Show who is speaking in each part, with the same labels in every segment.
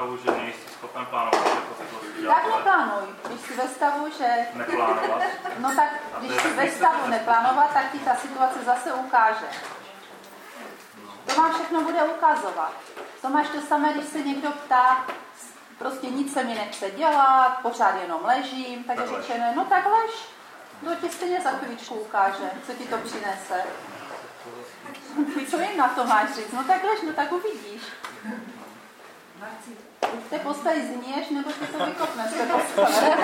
Speaker 1: stavu, že nejsi schopen plánovat, jako ty to
Speaker 2: tak neplánuj. Když jsi ve stavu, že...
Speaker 1: Neplánovat.
Speaker 2: No tak, když jsi ve stavu neplánovat, tak ti ta situace zase ukáže. To vám všechno bude ukazovat. To máš to samé, když se někdo ptá, prostě nic se mi nechce dělat, pořád jenom ležím, tak je řečené, no tak lež. To ti stejně za chvíličku ukáže, co ti to přinese. Co jim na to máš říct? No tak lež, no tak uvidíš. V té posteli zníješ, nebo ti to vykopne z té postele.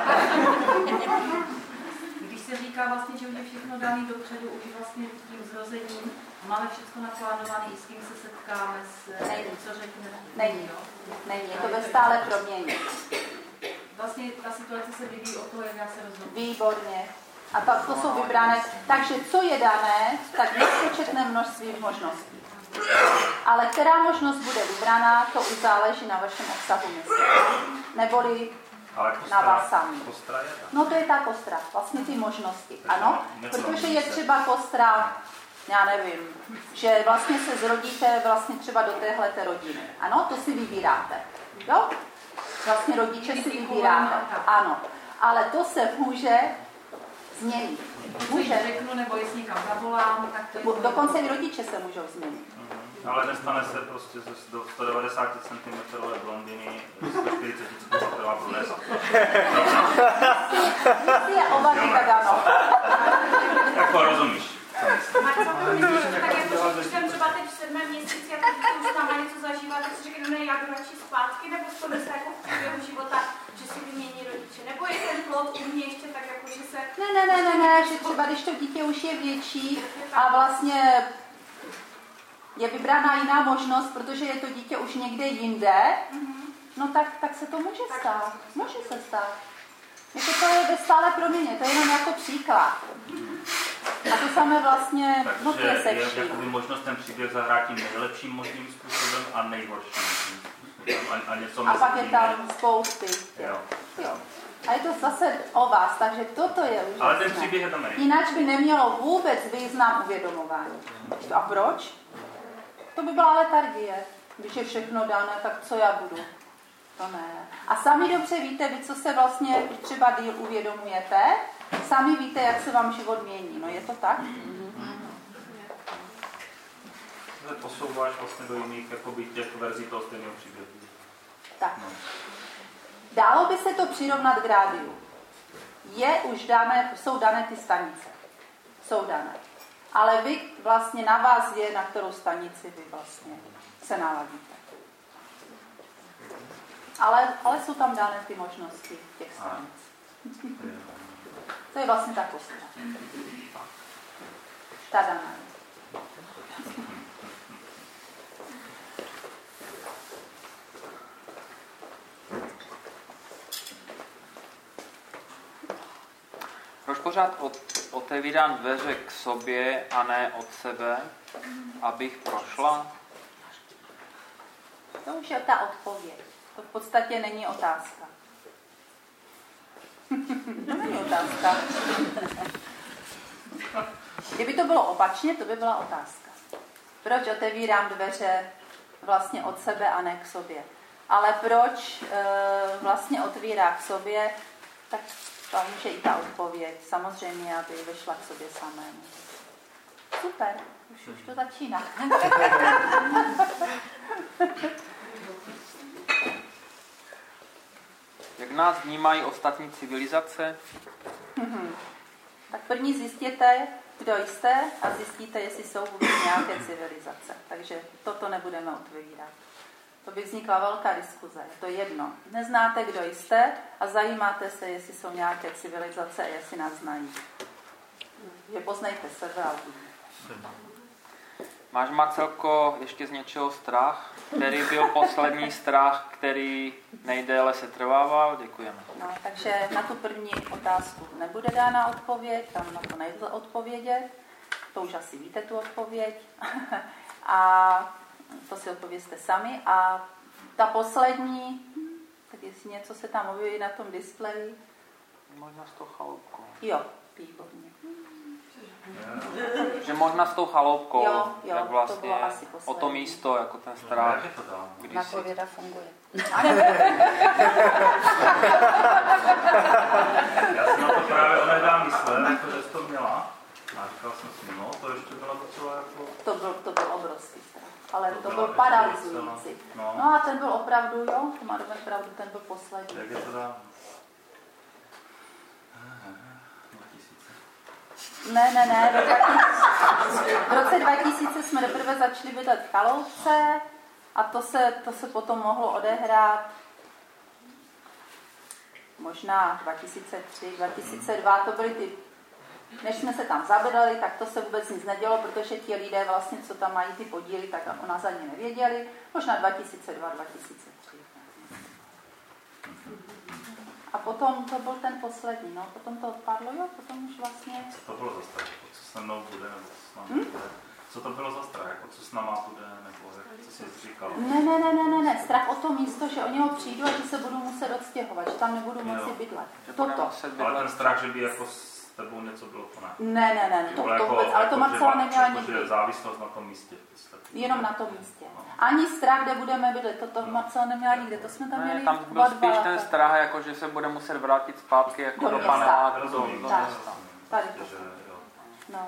Speaker 3: Když se říká vlastně, že už je všechno daný dopředu, už vlastně tím zrozením, máme všechno naplánované, i s kým se setkáme, co řekneme.
Speaker 2: Není, je to ve stále proměně.
Speaker 3: Vlastně ta situace se vyvíjí o toho, jak já se rozhodnu.
Speaker 2: Výborně. A pak to jsou vybrané. Takže co je dané, tak nespočetné množství možností. Ale která možnost bude vybraná, to už záleží na vašem obsahu mysli. Neboli na vás sami. No to je ta kostra, vlastně ty možnosti. Ano, protože je třeba kostra, já nevím, že vlastně se zrodíte vlastně třeba do téhleté rodiny. Ano, to si vybíráte. Jo? Vlastně rodiče si vybíráte. Ano, ale to se může změnit.
Speaker 3: Může. Řeknu, nebo jestli někam zavolám, tak to je...
Speaker 2: Dokonce i rodiče se můžou změnit.
Speaker 1: Ale nestane se prostě ze 190 cm blondiny 140 cm brunesa.
Speaker 2: Jestli je oba tak ano.
Speaker 1: Jako rozumíš.
Speaker 4: A co to myslíš, tak jako, když jsem třeba teď v 7. měsíci a teď už tam něco zažívat, tak si řekne, ne, já jdu radši zpátky, nebo to myslí jako v průběhu života, že si vymění rodiče, nebo je ten plod u mě ještě tak jako, že se...
Speaker 2: Ne, že třeba když to dítě už je větší a vlastně je vybrána jiná možnost, protože je to dítě už někde jinde, no tak se to může stát. Může se stát. Jako to je ve stále proměně, to je jenom jako příklad. A to samé vlastně nutně se vším.
Speaker 1: Takže je možnost ten příběh zahrát tím nejlepším možným způsobem a nejhorším možným způsobem. A
Speaker 2: pak je tam spousty. Jo. A je to zase o vás, takže toto je úžasné.
Speaker 1: Ale ten příběh je tam nejlepší.
Speaker 2: Jinak by nemělo vůbec význam uvědomování. A proč? To by byla letargie. Když je všechno dané, tak co já budu? To ne. A sami dobře víte, vy co se vlastně třeba díl uvědomujete, sami víte, jak se vám život mění. No je to tak?
Speaker 1: Posouváš vlastně do jiných jakoby, těch verzí toho stejného příběhu.
Speaker 2: Tak. Dalo by se to přirovnat k rádiu. Jsou dané ty stanice. Jsou dané. Ale vy vlastně na vás je, na kterou stanici vy vlastně se naladíte. Ale jsou tam dané ty možnosti těch stanic. To je vlastně ta kostra. Ta daná.
Speaker 5: Proč pořád otevírám dveře k sobě a ne od sebe, abych prošla?
Speaker 2: To už je ta odpověď. To v podstatě není otázka. To není otázka. Kdyby to bylo opačně, to by byla otázka. Proč otevírám dveře vlastně od sebe a ne k sobě? Ale proč vlastně otvírá k sobě, tak tam může i ta odpověď. Samozřejmě, aby vyšla k sobě samému. Super, už to začíná.
Speaker 5: Jak nás vnímají ostatní civilizace?
Speaker 2: Tak první zjistěte, kdo jste a zjistíte, jestli jsou vůbec nějaké civilizace. Takže toto nebudeme otvírat. To by vznikla velká diskuze. Je to jedno. Neznáte, kdo jste a zajímáte se, jestli jsou nějaké civilizace a jestli nás znají. Je poznejte sebe a uvidíte.
Speaker 5: Máš, Marcelko, ještě z něčeho strach? Který byl poslední strach, který nejdéle se trvával? Děkujeme.
Speaker 2: No, takže na tu první otázku nebude dána odpověď, tam na to nejde odpovědět. To už asi víte tu odpověď. A to si odpovězte sami. A ta poslední, tak jestli něco se tam objeví na tom displeji.
Speaker 5: Možná z toho chaloupku.
Speaker 2: Jo, výborně.
Speaker 5: Že možná s tou chaloupkou,
Speaker 2: Jo,
Speaker 5: jak
Speaker 2: to
Speaker 5: vlastně
Speaker 2: bylo asi
Speaker 5: o
Speaker 2: poslední.
Speaker 5: to místo, jako ten strach.
Speaker 1: Jak je to dál?
Speaker 2: Na pověda funguje.
Speaker 1: Já jsem na to právě onehdá myslel, jako že jsi to měla. A říkal jsem si, no, to ještě bylo docela jako...
Speaker 2: To byl obrovský strach. Ale to byl
Speaker 1: bylo
Speaker 2: paralyzující.
Speaker 1: No.
Speaker 2: No a ten byl opravdu, jo, to má dobré pravdu, ten byl poslední.
Speaker 1: Jak je to dál? 2000.
Speaker 2: Ne, v roce 2000 jsme teprve začali bydlet v chaloupce a to se potom mohlo odehrát možná 2003, 2002, to byly ty, než jsme se tam zabydleli, tak to se vůbec nic nedělo, protože ti lidé vlastně, co tam mají ty podíly, tak o nás ani nevěděli, možná 2002, 2003. A potom to byl ten poslední, no, potom to odpadlo, jo, potom už vlastně...
Speaker 1: Co to bylo za strach, jako co se mnou bude, nebo co s námi bude? Co to bylo za strach, jako co s náma bude, nebo co jsi říkal?
Speaker 2: Ne, strach o to místo, že o něho přijdu a že se budu muset odstěhovat, že tam nebudu moci bydlet. Toto.
Speaker 1: Ale ten strach, že by jako s tebou něco bylo, to ne.
Speaker 2: Ne, to
Speaker 1: jako,
Speaker 2: vůbec, ale to Marcela neměla nikdy.
Speaker 1: Že závislost na tom místě.
Speaker 2: Jenom na tom místě. Ani strach, kde budeme bydlet, toto Marcela neměla nikde, to jsme tam měli.
Speaker 5: Tam byl spíš ten strach, jako že se bude muset vrátit zpátky jako do paneláku, do města.
Speaker 2: Tady to. No.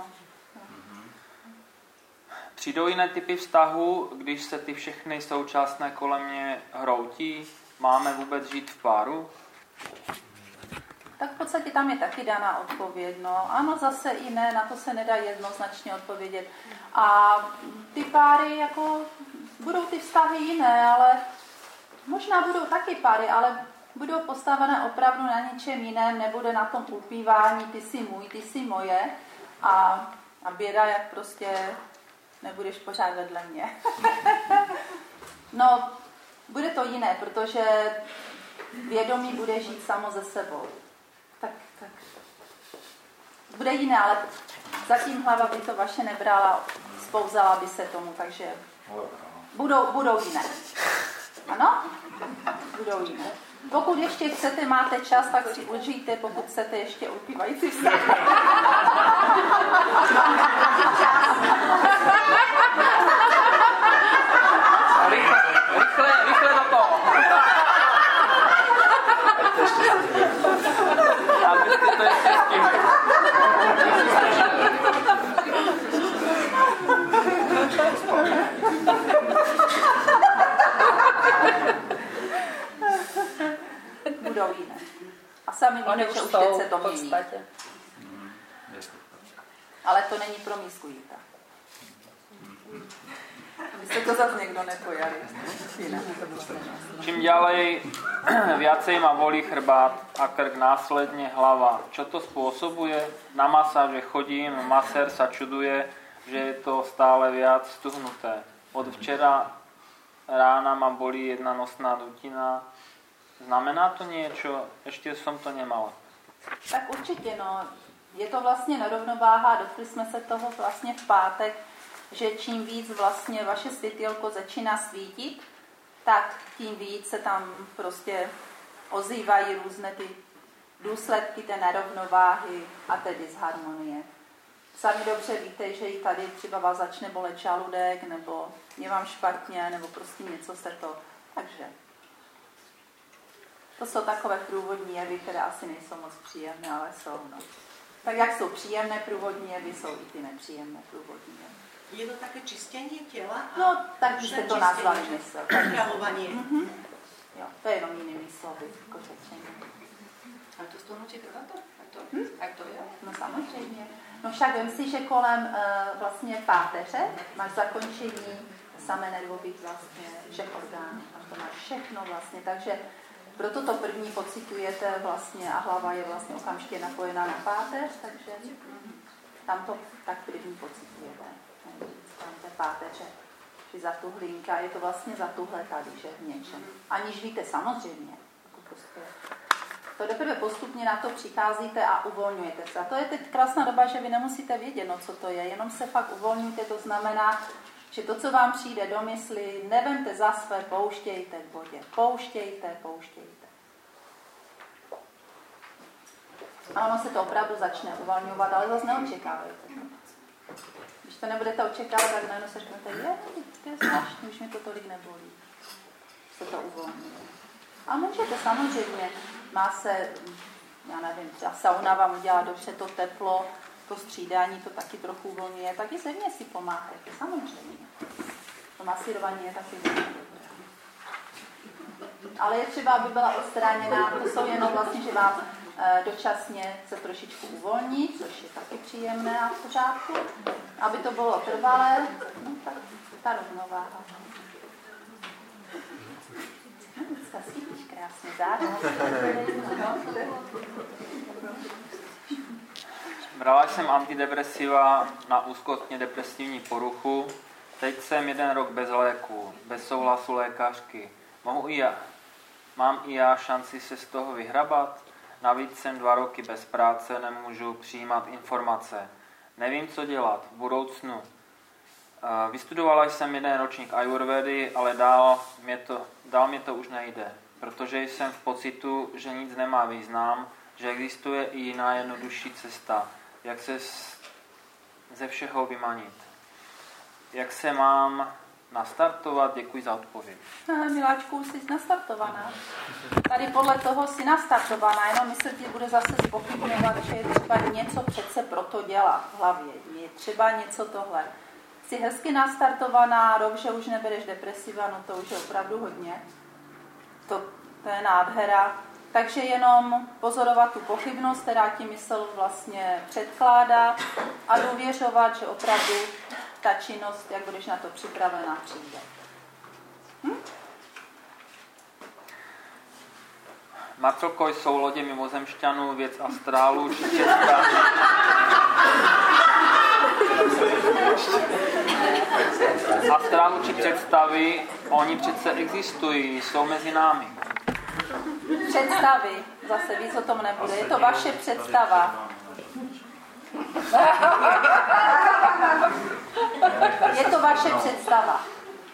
Speaker 5: Přijdou jiné typy vztahu, když se ty všechny současné kolem mě hroutí? Máme vůbec žít v páru?
Speaker 2: Tak v podstatě tam je taky daná odpověď. No. Ano, zase i ne, na to se nedá jednoznačně odpovědět. A ty páry, jako, budou ty vztahy jiné, ale možná budou taky páry, ale budou postavené opravdu na něčem jiném, nebude na tom upívání, ty jsi můj, ty jsi moje a běda, jak prostě nebudeš pořád vedle mě. No, bude to jiné, protože vědomí bude žít samo ze sebou. Tak. Bude jiné, ale zatím hlava by to vaše nebrala, spouzala by se tomu, takže budou jiné. Ano? Budou jiné. Pokud ještě chcete, máte čas, tak si užijte, pokud chcete ještě upívající vztah.
Speaker 5: Rychle do toho. Abyste to ještě stihli.
Speaker 2: Budou jiné. A sami víte, že už teď se to mění. Ale to není promiskuita. Aby se to zase někdo nepojali.
Speaker 5: Čím ďalej, viacej ma bolí chrbát a krk, následne hlava. Čo to spôsobuje? Na masáže chodím, masér sa čuduje, že je to stále viac stuhnuté. Od včera rána ma bolí jedna nosná dutina. Znamená to niečo? Ešte som to nemala.
Speaker 2: Tak určitě, no. Je to vlastně nerovnováha, dotkli jsme se toho vlastně v pátek, že čím víc vlastně vaše světýlko začíná svítit, tak tím víc se tam prostě ozývají různé ty důsledky té nerovnováhy a té disharmonie. Sami dobře víte, že i tady třeba vás začne bolet žaludek, nebo je vám špatně, nebo prostě něco se to. Takže to jsou takové průvodní jevy, které asi nejsou moc příjemné, ale jsou. No. Tak jak jsou příjemné průvodní jevy, jsou i ty nepříjemné průvodní jevy.
Speaker 6: Je to také čistění těla?
Speaker 2: No, tak byste to nazvali mysl.
Speaker 6: Upravování.
Speaker 2: Jo, to je jenom jinými slovy, jako řečení.
Speaker 6: Ale to stuhnutí trvá to? Jak to je?
Speaker 2: No samozřejmě. No však vem si, že kolem vlastně páteře máš zakončení samé nervových vlastně všech orgánů. A to máš všechno vlastně, takže proto to první pocitujete vlastně a hlava je vlastně okamžitě napojená na páteř, takže tam to tak první pocitujete. Tam té páteře, že zatuhlinka, je to vlastně zatuhlé tady, že v něčem. Aniž víte samozřejmě. Jako prostě. To teprve postupně na to přicházíte a uvolňujete se. A to je teď krásná doba, že vy nemusíte vědět, no co to je, jenom se fakt uvolňujete, to znamená, že to, co vám přijde do mysli, nevemte za své, pouštějte k vodě. Pouštějte. A ono se to opravdu začne uvolňovat, ale zase neočekávejte. Když to nebudete očekávat, tak najednou se řeknete, to je zvláštní, už mi to tolik nebolí. Se to uvolní. A můžete samozřejmě, má se, já nevím, třeba sauna vám udělá dobře to teplo, to střídání to taky trochu uvolňuje, taky zevně si pomáhejte, samozřejmě. To masírování je taky dobré. Ale je třeba, aby byla odstraněná, to jsou jenom vlastně, že vám dočasně se trošičku uvolní, což je taky příjemné a v pořádku. Aby to bylo trvalé, no tak ta rovnováha. Dneska svítíš krásně zároveň.
Speaker 5: Brala jsem antidepresiva na úzkostně depresivní poruchu. Teď jsem 1 rok bez léku, bez souhlasu lékařky. Mám i já šanci se z toho vyhrabat? Navíc jsem 2 roky bez práce, nemůžu přijímat informace. Nevím, co dělat v budoucnu. Vystudovala jsem 1 ročník ajurvedy, ale dál mě to už nejde, protože jsem v pocitu, že nic nemá význam, že existuje i jiná jednodušší cesta, jak se ze všeho vymanit. Jak se mám nastartovat? Děkuji za odpověď.
Speaker 2: Miláčku, jsi nastartovaná. Tady podle toho jsi nastartovaná, jenom mysl ti bude zase zpochybňovat, že je třeba něco přece proto dělat v hlavě. Je třeba něco tohle. Jsi hezky nastartovaná, rok, že už nebereš depresiva, no to už je opravdu hodně. To je nádhera. Takže jenom pozorovat tu pochybnost, která ti mysl vlastně předkládá a důvěřovat, že opravdu ta činnost, jak budeš na to připravená, přijde.
Speaker 5: Marcelko, jsou lodě mimozemšťanů, věc astrálu či astrálu či představy, oni přece existují, jsou mezi námi.
Speaker 2: Představy, zase víc o tom nebude, je to vaše představa. Je to vaše představa.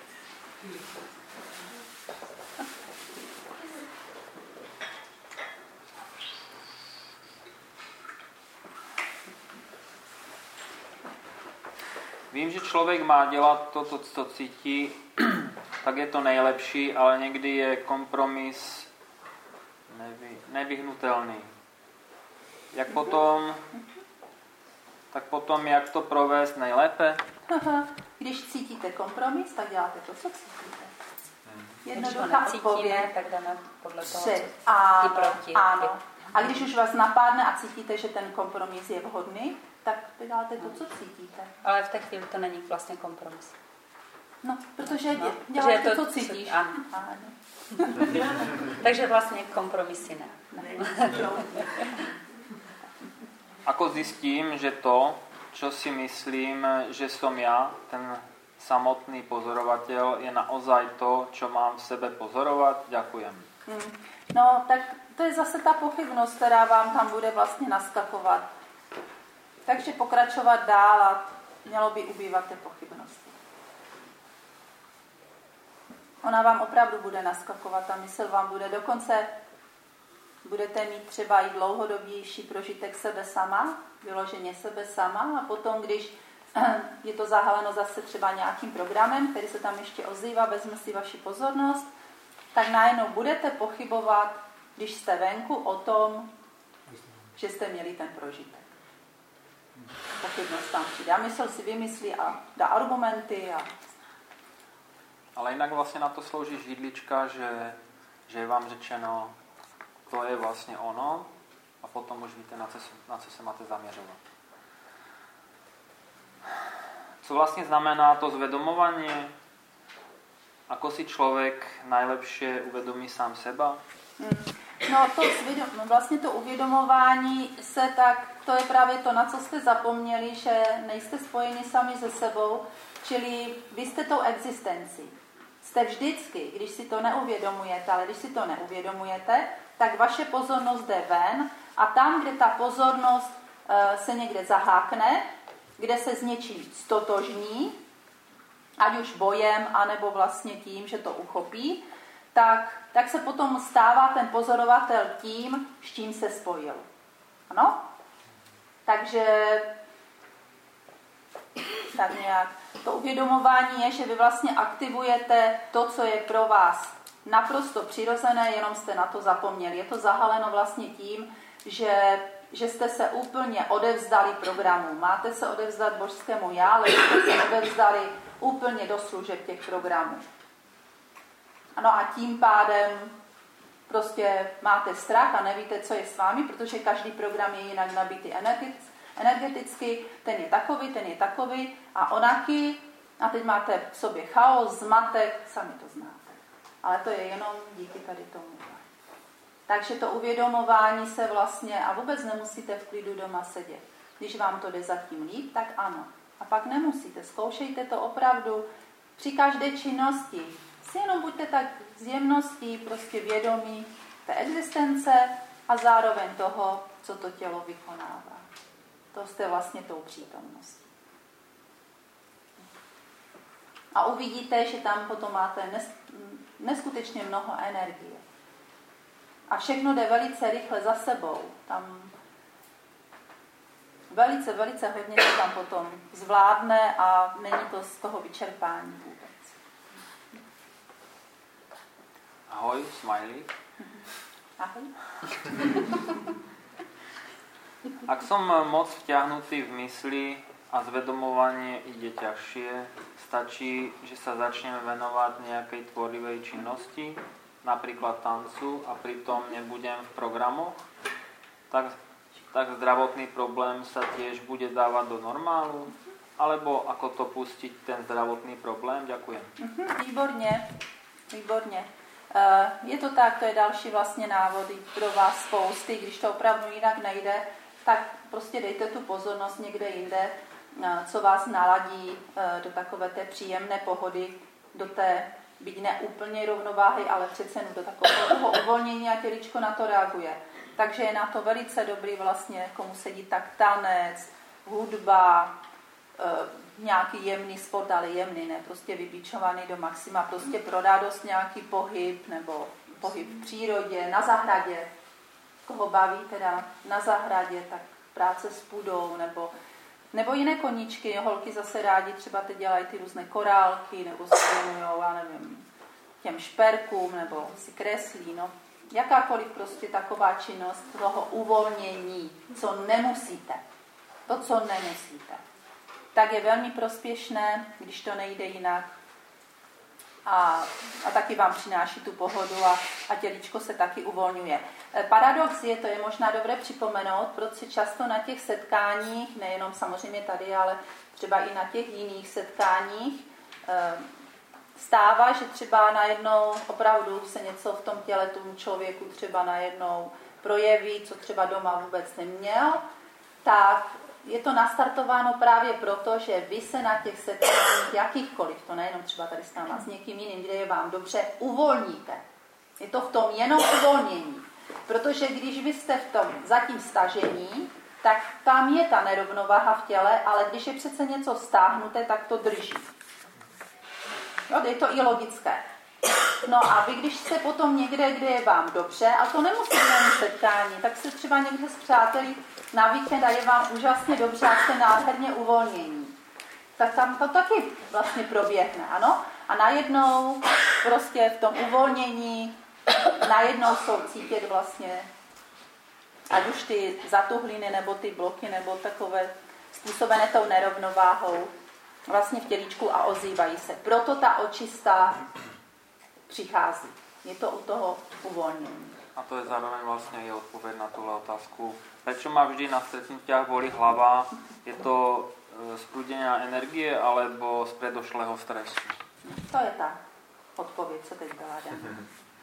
Speaker 5: Vím, že člověk má dělat to, co cítí, tak je to nejlepší, ale někdy je kompromis nevyhnutelný. Tak potom, jak to provést nejlépe?
Speaker 2: Když cítíte kompromis, tak děláte to, co cítíte.
Speaker 6: Jednoduchá odpověď, tak dáme podle toho,
Speaker 2: ano,
Speaker 6: proti.
Speaker 2: Ano. A když už vás napadne a cítíte, že ten kompromis je vhodný, tak děláte to, co cítíte.
Speaker 6: Ale v té chvíli to není vlastně kompromis.
Speaker 2: No, protože děláte to, co cítíš.
Speaker 6: Ano. Takže vlastně kompromisy ne.
Speaker 5: Ako zjistím, že to, čo si myslím, že som ja, ten samotný pozorovateľ, je naozaj to, čo mám v sebe pozorovat? Ďakujem.
Speaker 2: No, tak to je zase ta pochybnost, která vám tam bude vlastně naskakovat. Takže pokračovat dál a mělo by ubývat té pochybnosti. Ona vám opravdu bude naskakovat, ta mysl vám bude dokonce, budete mít třeba i dlouhodobější prožitek sebe sama, vyloženě sebe sama, a potom, když je to zahaleno zase třeba nějakým programem, který se tam ještě ozývá, vezme si vaši pozornost, tak najednou budete pochybovat, když jste venku, o tom, že jste měli ten prožitek. Pochybnost tam přijde. A mysl si vymyslí a dá argumenty.
Speaker 5: Ale jinak vlastně na to slouží židlička, že je vám řečeno, to je vlastně ono, a potom už víte, na co se máte zaměřovat. Co vlastně znamená to zvedomovanie? Ako si člověk najlepšie uvědomí sám seba?
Speaker 2: No, vlastně to uvědomování se tak, to je právě to, na co jste zapomněli, že nejste spojeni sami se sebou, čili vy jste tou existencí. Jste vždycky, když si to neuvědomujete, ale když si to neuvědomujete, tak vaše pozornost jde ven a tam, kde ta pozornost se někde zahákne, kde se s něčím stotožní, ať už bojem, anebo vlastně tím, že to uchopí, tak se potom stává ten pozorovatel tím, s čím se spojil. Ano? Takže tak nějak. To uvědomování je, že vy vlastně aktivujete to, co je pro vás naprosto přirozené, jenom jste na to zapomněli. Je to zahaleno vlastně tím, že jste se úplně odevzdali programu. Máte se odevzdat božskému já, ale jste se odevzdali úplně do služeb těch programů. Ano a tím pádem prostě máte strach a nevíte, co je s vámi, protože každý program je jinak nabitý energeticky, ten je takový a onaky a teď máte v sobě chaos, zmatek, sami to znáte. Ale to je jenom díky tady tomu. Takže to uvědomování se vlastně, a vůbec nemusíte v klidu doma sedět. Když vám to jde zatím líp, tak ano. A pak nemusíte. Zkoušejte to opravdu při každé činnosti. Si jenom buďte tak s jemností, prostě vědomí té existence a zároveň toho, co to tělo vykonává. To jste vlastně tou přítomností. A uvidíte, že tam potom máte neskutečně mnoho energie. A všechno jde velice rychle za sebou. Tam velice hodně se tam potom zvládne a není to z toho vyčerpání vůbec.
Speaker 5: Ahoj, smiley.
Speaker 2: Ahoj.
Speaker 5: Ak som moc vťahnutý v mysli a zvedomovanie ide ťažšie, stačí, že sa začneme venovať nejakej tvorivej činnosti, napríklad tancu, a pritom nebudem v programoch, tak zdravotný problém sa tiež bude dávať do normálu? Alebo ako to pustiť, ten zdravotný problém? Ďakujem.
Speaker 2: Výborně. Je to tak, to je další vlastně návod pro vás spousty, když to opravdu jinak nejde, tak prostě dejte tu pozornost někde jinde, co vás naladí do takové té příjemné pohody, do té byť ne úplně rovnováhy, ale přece do takového toho uvolnění a těličko na to reaguje. Takže je na to velice dobrý vlastně, komu sedí tak tanec, hudba, nějaký jemný sport, ale jemný, ne prostě vybíčovaný do maxima, prostě pro radost nějaký pohyb, nebo pohyb v přírodě, na zahradě. Koho baví teda na zahradě, tak práce s půdou, nebo jiné koníčky. Holky zase rádi třeba teď dělají ty různé korálky, nebo se věnujou, já nevím, těm šperkům, nebo si kreslí, no. Jakákoliv prostě taková činnost toho uvolnění, co nemusíte. To, co nemusíte. Tak je velmi prospěšné, když to nejde jinak. A taky vám přináší tu pohodu a těličko se taky uvolňuje. Paradox je, to je možná dobré připomenout, protože často na těch setkáních, nejenom samozřejmě tady, ale třeba i na těch jiných setkáních, stává, že třeba najednou opravdu se něco v tom těle tomu člověku třeba najednou projeví, co třeba doma vůbec neměl, tak je to nastartováno právě proto, že vy se na těch setkáních jakýchkoliv, to nejenom třeba tady s náma, s někým jiným, kde je vám dobře, uvolníte. Je to v tom jenom uvolnění. Protože když vy jste v tom zatím stažení, tak tam je ta nerovnováha v těle, ale když je přece něco stáhnuté, tak to drží. Jo, je to i logické. No a vy, když jste potom někde, kde je vám dobře, a to nemusí být ani setkání, tak se třeba někde s přáteli na víkend a je vám úžasně dobře a jste nádherně uvolnění. Tak tam to taky vlastně proběhne, ano? A najednou prostě v tom uvolnění najednou jsou cítit vlastně ať už ty zatuhliny nebo ty bloky nebo takové způsobené tou nerovnováhou vlastně v tělíčku a ozývají se. Proto ta očista přichází. Je to u toho uvolnění.
Speaker 5: A to je zároveň vlastně i odpověď na tuhle otázku. Prečo ma vždy na stretnutiach bolí hlava? Je to z prúdenia energie alebo z predošlého stresu?
Speaker 2: To je ta odpověď, co teď byla dána.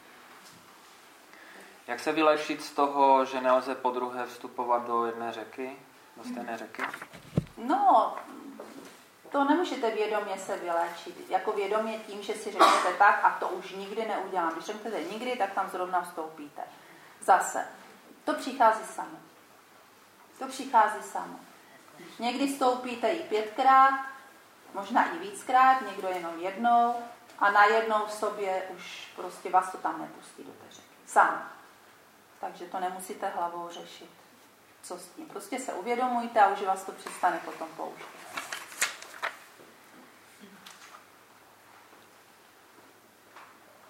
Speaker 5: Jak se vyléčit z toho, že nelze po druhé vstupovat do jedné řeky, do stejné řeky?
Speaker 2: No, to nemůžete vědomě se vyléčit. Jako vědomě tím, že si řeknete tak a to už nikdy neudělám. Když řeknete nikdy, tak tam zrovna vstoupíte. Zase. To přichází samo. To přichází samo. Někdy stoupíte i 5krát, možná i víckrát, někdo jenom jednou a najednou v sobě už prostě vás to tam nepustí do té řeky. Samo. Takže to nemusíte hlavou řešit. Co s tím? Prostě se uvědomujte a už vás to přestane potom pouštět.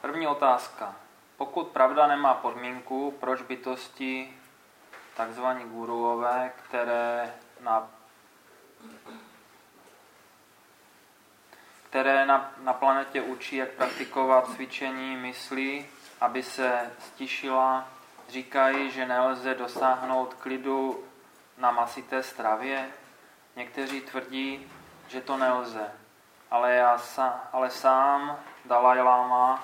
Speaker 5: První otázka. Pokud pravda nemá podmínku, proč bytosti, takzvaní guruové, které na planetě učí, jak praktikovat cvičení mysli, aby se stišila, říkají, že nelze dosáhnout klidu na masité stravě? Někteří tvrdí, že to nelze, ale sám Dalaj Lama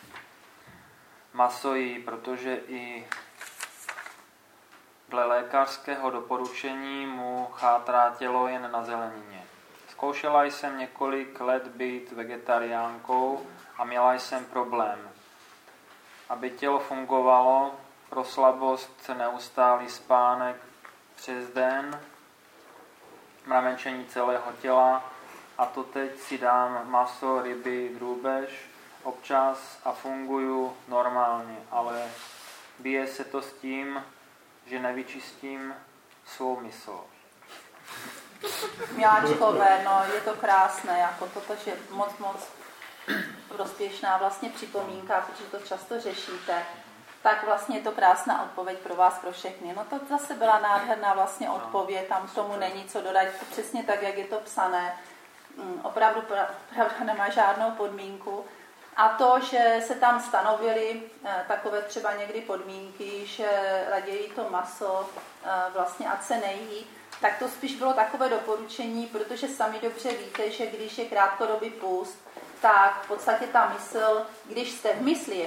Speaker 5: maso jí, protože i dle lékařského doporučení mu chátrá tělo jen na zelenině. Zkoušela jsem několik let být vegetariánkou a měla jsem problém. Aby tělo fungovalo, pro slabost, neustálý spánek přes den, mravenčení celého těla, a to teď si dám maso, ryby, drůbež občas a funguju normálně, ale bije se to s tím, že nevyčistím svou mysl.
Speaker 2: Miláčkové, no je to krásné, jako toto je moc prospěšná vlastně připomínka, protože to často řešíte, tak vlastně je to krásná odpověď pro vás, pro všechny. No to zase byla nádherná vlastně odpověď, tam k tomu není co dodat, přesně tak, jak je to psané. Opravdu pravda nemá žádnou podmínku. A to, že se tam stanovily takové třeba někdy podmínky, že raději to maso vlastně ať se nejí, tak to spíš bylo takové doporučení, protože sami dobře víte, že když je krátkodobý půst, tak v podstatě ta mysl, když jste v mysli,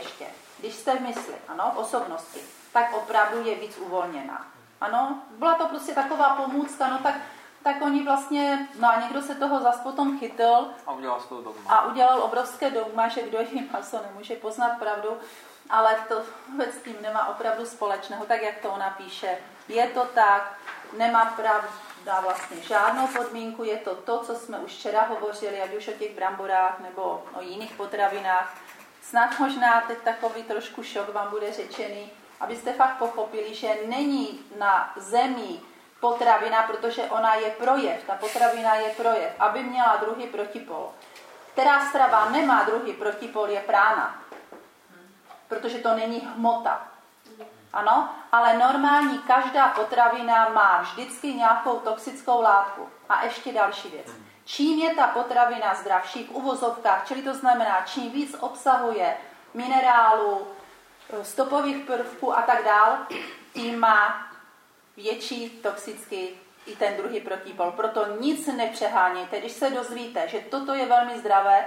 Speaker 2: ano, v osobnosti, tak opravdu je víc uvolněná. Ano, byla to prostě taková pomůcka, no tak oni vlastně, no a někdo se toho zas potom chytl a udělal obrovské dogma, že kdo jí maso nemůže poznat pravdu, ale to vůbec s tím nemá opravdu společného, tak jak to ona píše. Je to tak, nemá pravda vlastně žádnou podmínku, je to to, co jsme už včera hovořili, ať už o těch bramborách nebo o jiných potravinách. Snad možná teď takový trošku šok vám bude řečený, abyste fakt pochopili, že není na zemi potravina, protože ona je projev, ta potravina je projev, aby měla druhý protipol. Která strava nemá druhý protipol, je prána, protože to není hmota. Ano, ale normální každá potravina má vždycky nějakou toxickou látku. A ještě další věc. Čím je ta potravina zdravší v uvozovkách, čili to znamená, čím víc obsahuje minerálů, stopových prvků a tak dál, tím má větší toxický i ten druhý protipol. Proto nic nepřehánějte. Když se dozvíte, že toto je velmi zdravé,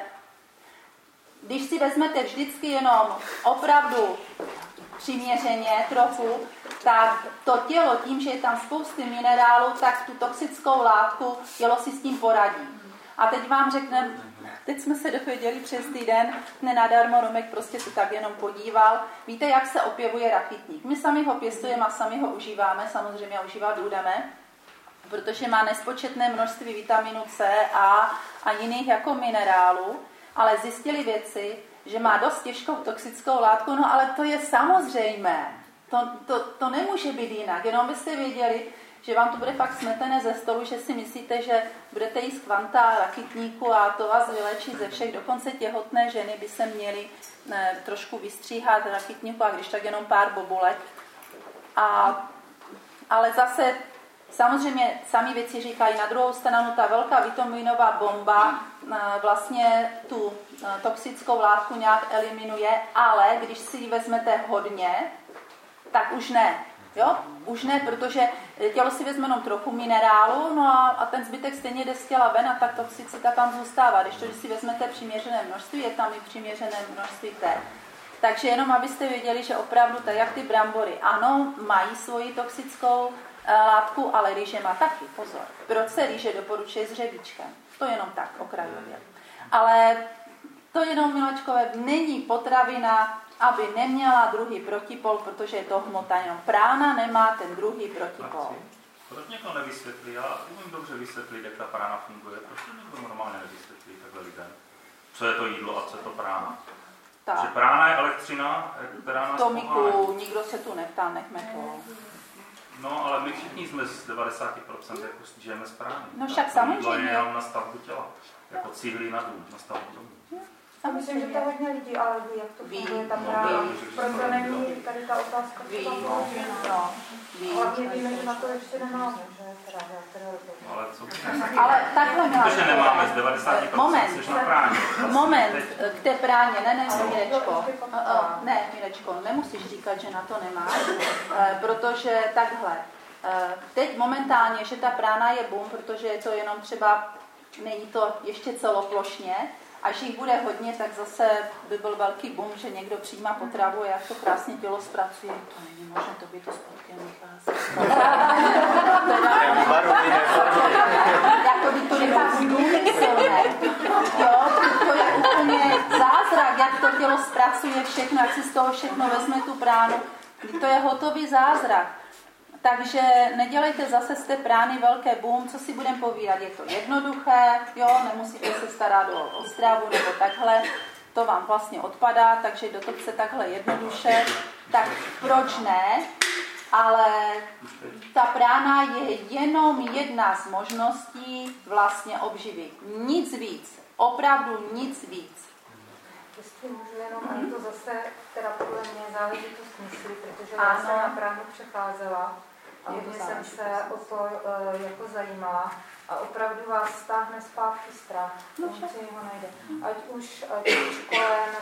Speaker 2: když si vezmete vždycky jenom opravdu přiměřeně trochu, tak to tělo tím, že je tam spousty minerálů, tak tu toxickou látku tělo si s tím poradí. A teď vám řekneme, teď jsme se dověděli přes týden, nenadarmo Romek prostě se tak jenom podíval. Víte, jak se opěvuje rachitník? My sami ho pěstujeme a sami ho užíváme, samozřejmě užívat budeme, protože má nespočetné množství vitaminu C, A a jiných jako minerálů, ale zjistili vědci, že má dost těžkou toxickou látku, no ale to je samozřejmé. To nemůže být jinak, jenom byste věděli, že vám to bude fakt smetené ze stolu, že si myslíte, že budete jíst kvanta rachitníku a to vás vylečí ze všech. Dokonce těhotné ženy by se měly trošku vystříhat rachitníku a když tak jenom pár bobulek. Ale zase samozřejmě sami věci říkají, na druhou stranu ta velká vitaminová bomba vlastně tu toxickou látku nějak eliminuje, ale když si ji vezmete hodně, tak už ne. Jo? Už ne, protože tělo si vezme jenom trochu minerálu, no a ten zbytek stejně jde z těla ven a ta toxicita tam zůstává. Když si vezmete přiměřené množství, je tam i přiměřené množství té. Takže jenom abyste věděli, že opravdu tak jak ty brambory, ano, mají svoji toxickou látku, ale rýže má taky, pozor. Proč se rýže doporučuje s hřebíčkem? To jenom tak, okrajově. Ale to jenom, miláčkové, není potravina, aby neměla druhý protipol, protože je to hmota, jenom prána nemá ten druhý protipol.
Speaker 1: Proč někdo nevysvětlí? Já umím dobře vysvětlit, jak ta prána funguje. Proč někdo normálně nevysvětlí takhle lidem? Co je to jídlo a co je to prána?
Speaker 2: Tak.
Speaker 1: Že prána je elektřina, která nás
Speaker 2: Tomiku, nikdo se tu neptá, nechme to.
Speaker 1: No, ale my všichni jsme z 90% jako žijeme z prány.
Speaker 2: No však
Speaker 1: to
Speaker 2: samozřejmě.
Speaker 1: je jenom na stavbu těla. Jako cihlí na dům, na stavbu domu.
Speaker 7: A myslím, že to hodně lidí, ale ví, jak to funguje ta práva. Proto není tady ta otázka, co tam položena. Hlavně víme, že na to ještě nemáme, že
Speaker 1: Ale
Speaker 2: takhle
Speaker 1: protože nemáme z 90% jsi na práně.
Speaker 2: Moment, k té práně, ne, Mirečko. Ne, Mirečko, nemusíš říkat, že na to nemáš, protože takhle. Teď momentálně, že ta prána je boom, protože je to jenom třeba, není to ještě celoplošně, až jich bude hodně, tak zase by byl velký boom, že někdo přijímá potravu a jak to krásně tělo zpracuje. To není možné, to by to sportě vychází. Jako by to vychází důmyslné. Jo, to je úplně zázrak, jak to tělo zpracuje všechno, jak si z toho všechno vezme tu pránu. To je hotový zázrak. Takže nedělejte zase z té prány velké boom, co si budeme povídat. Je to jednoduché, jo, nemusíte se starat o stravu nebo takhle, to vám vlastně odpadá, takže kdo to chce takhle jednoduše, tak proč ne? Ale ta prána je jenom jedna z možností vlastně obživy. Nic víc, opravdu nic víc.
Speaker 7: Jestli můžu jenom, ale to zase, teda podle mě záležitost mysli, protože já jsem na pránu přecházela a hodně jsem se o to jako zajímala a opravdu vás stáhne zpátky strach, nic ho najde. Ať už školem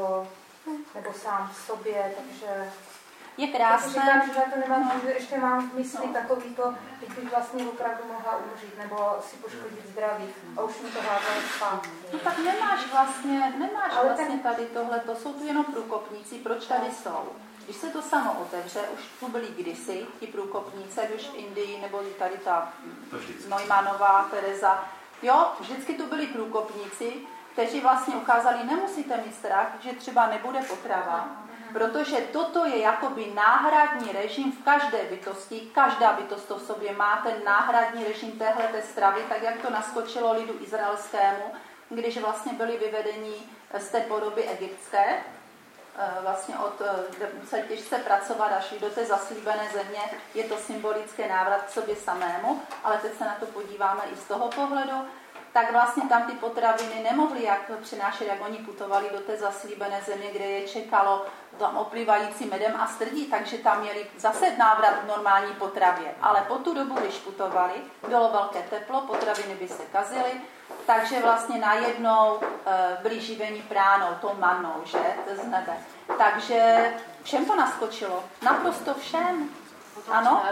Speaker 7: nebo sám v sobě, takže
Speaker 2: je krásné.
Speaker 7: Říkám, že to nemám, že ještě mám v mysli takový to, teď bych vlastně opravdu mohla umřít nebo si poškodit zdraví a už mi to házalo zpátky.
Speaker 2: No tak nemáš vlastně tady tohle, to jsou tu jenom průkopníci, proč tady jsou? Když se to samo otevře, už tu byli kdysi ti průkopníci, ať už v Indii, nebo tady ta Neumannová, Tereza. Jo, vždycky tu byli průkopníci, kteří vlastně ukázali, nemusíte mít strach, že třeba nebude potrava, protože toto je jakoby náhradní režim v každé bytosti. Každá bytost to v sobě má ten náhradní režim téhleté stravy, tak jak to naskočilo lidu izraelskému, když vlastně byli vyvedeni z té podoby egyptské, vlastně museli těžce pracovat až do té zaslíbené země, je to symbolický návrat k sobě samému, ale teď se na to podíváme i z toho pohledu, tak vlastně tam ty potraviny nemohli jak přinášet, jak oni putovali do té zaslíbené země, kde je čekalo tam oplivající medem a strdí, takže tam měli zase návrat k normální potravě. Ale po tu dobu, když putovali, bylo velké teplo, potraviny by se kazily, takže vlastně najednou byli živeni pránou, tou mannou, že, z nebe. Takže všem to naskočilo, naprosto všem. Ano?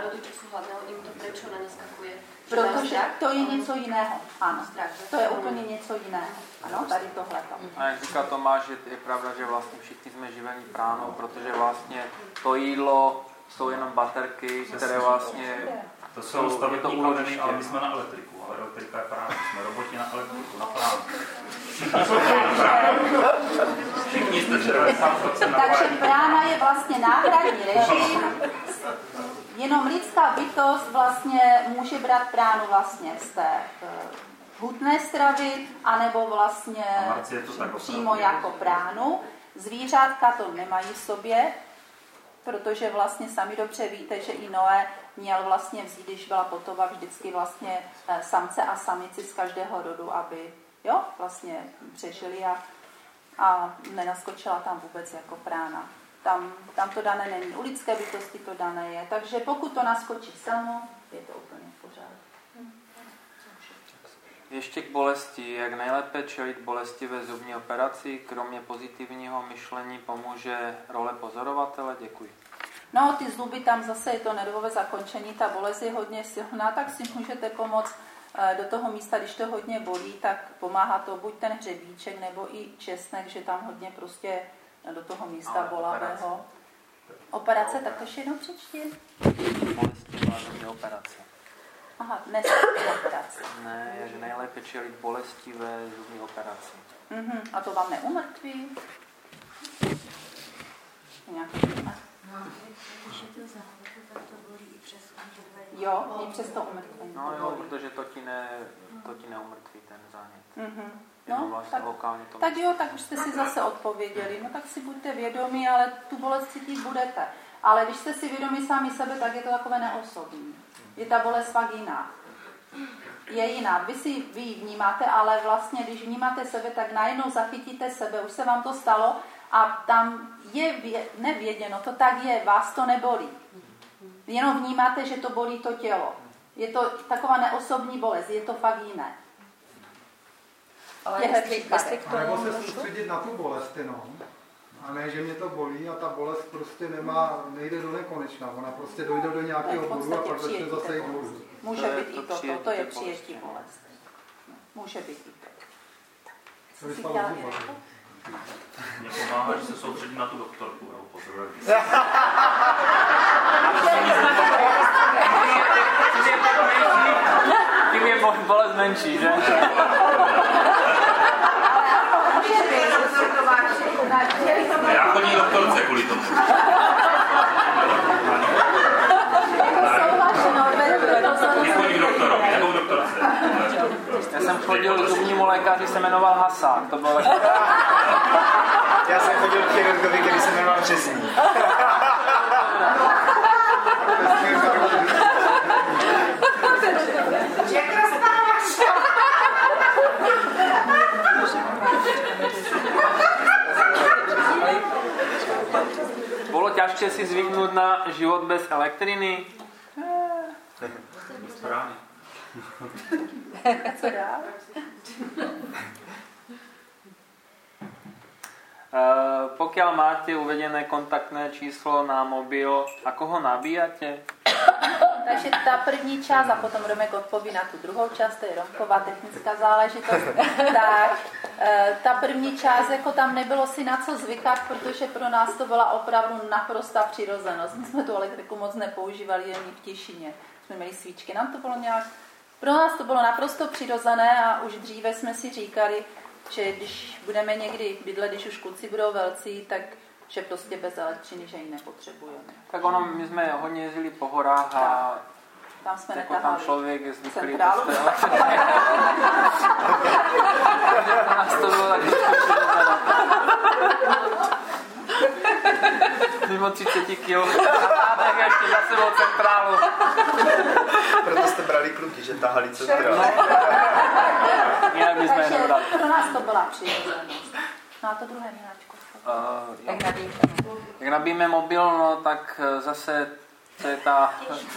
Speaker 2: Protože to je něco jiného. Ano, to je úplně něco jiného. Ano, tady tohleto.
Speaker 5: A jak říká Tomáš, že je pravda, že vlastně všichni jsme živeni pránou, protože vlastně to jídlo jsou jenom baterky, které vlastně...
Speaker 1: To jsou stavební kameny, ale my jsme na elektriku. Ale elektrika je prána. Jsme roboti na elektriku, na pránu. Všichni jste 90% na
Speaker 2: Takže prána je vlastně náhradní režim. Jenom lidská bytost vlastně může brát pránu vlastně z té hutné stravy, anebo vlastně přímo jako pránu. Zvířátka to nemají v sobě, protože vlastně sami dobře víte, že i Noé měl vlastně vzít, když byla potova, vždycky vlastně samce a samici z každého rodu, aby vlastně přežili a nenaskočila tam vůbec jako prána. Tam to dané není. U lidské bytosti to dané je. Takže pokud to naskočí samo, je to úplně v pořádku.
Speaker 5: Ještě k bolesti. Jak nejlépe čelit bolestivé zubní operaci? Kromě pozitivního myšlení pomůže role pozorovatele? Děkuji.
Speaker 2: No, ty zuby, tam zase je to nervové zakončení, ta bolest je hodně silná, tak si můžete pomoct do toho místa, když to hodně bolí, tak pomáhá to buď ten hřebíček, nebo i česnek, že tam hodně prostě do toho místa bolavého. Operace, tak to ještě jednou přečti.
Speaker 5: Bolestivá zubní operace.
Speaker 2: Aha, dnes operace.
Speaker 5: Ne, jak nejlépe čelit bolestivé zubní operace.
Speaker 2: A to vám neumrtví? Nějaký
Speaker 6: Když je to zahodně, tak to bolí i přes umrtvení.
Speaker 2: Jo, i přes to umrtvení.
Speaker 5: No jo, protože to ti neumrtví ten zánět.
Speaker 2: No,
Speaker 5: vlastně lokálně to
Speaker 2: tak jo, tak už jste si zase odpověděli. No tak si buďte vědomí, ale tu bolest cítit budete. Ale když jste si vědomí sami sebe, tak je to takové neosobní. Je ta bolest fakt jiná. je jiná. Vy ji vnímáte, ale vlastně, když vnímáte sebe, tak najednou zachytíte sebe. Už se vám to stalo a tam je nevěděno, to tak je, vás to nebolí. Jenom vnímáte, že to bolí to tělo. Je to taková neosobní bolest, je to fakt jiné.
Speaker 7: Ale jestli k tomu
Speaker 8: nebo se soustředit na tu bolest jenom. A ne, že mě to bolí a ta bolest prostě nejde do nekonečna. Ona prostě dojde do nějakého bodu a pak začne zase jít dolů.
Speaker 2: Může být i to je přijetí bolest. Může být i to.
Speaker 8: Co by stalo zuba?
Speaker 1: Mě pomáhá, že se soustředí na tu doktorku.
Speaker 5: Tím je bolest menší, že?
Speaker 1: Já chodím doktorce kvůli tomu. Nechodím doktorovi, nebo doktorce.
Speaker 5: Já jsem chodil k zubnímu lékaři, se jmenoval Hasák. To bylo
Speaker 9: Já jsem chodil k chirurgovi, který se jmenoval Řezník.
Speaker 5: Bylo těžké si zvyknout na život bez elektřiny?
Speaker 1: Správně.
Speaker 2: Co dál?
Speaker 5: Pokiaľ máte uvedené kontaktné číslo na mobil, ako ho nabíjate?
Speaker 2: Takže ta první část, a potom Romek odpoví na tu druhou část, to je Romková technická záležitost, tak ta první část, jako tam nebylo si na co zvykat, protože pro nás to byla opravdu naprostá přirozenost. My jsme tu elektriku moc nepoužívali, jen v tišině. Jsme měli svíčky, nám to bylo nějak, pro nás to bylo naprosto přirozené a už dříve jsme si říkali, že když budeme někdy bydlet, když už kluci budou velcí, tak že prostě bez elektřiny, že ji nepotřebujeme.
Speaker 5: Tak ono, my jsme hodně jezdili po horách a
Speaker 2: tam jsme
Speaker 5: jako
Speaker 2: netahali.
Speaker 5: tam člověk je zvyklý
Speaker 2: Centrálu.
Speaker 5: bez té elektriny. Nás to bylo tak mimo 30 kg. A tak ještě za sebou centrálu.
Speaker 9: Proto jste brali kluky, že tahali centrálu.
Speaker 5: Jinak bychom je nebrali.
Speaker 2: Pro nás to byla přirozenost. No a to druhé, Miláčko.
Speaker 5: Jak nabijeme mobil, no tak zase to je ta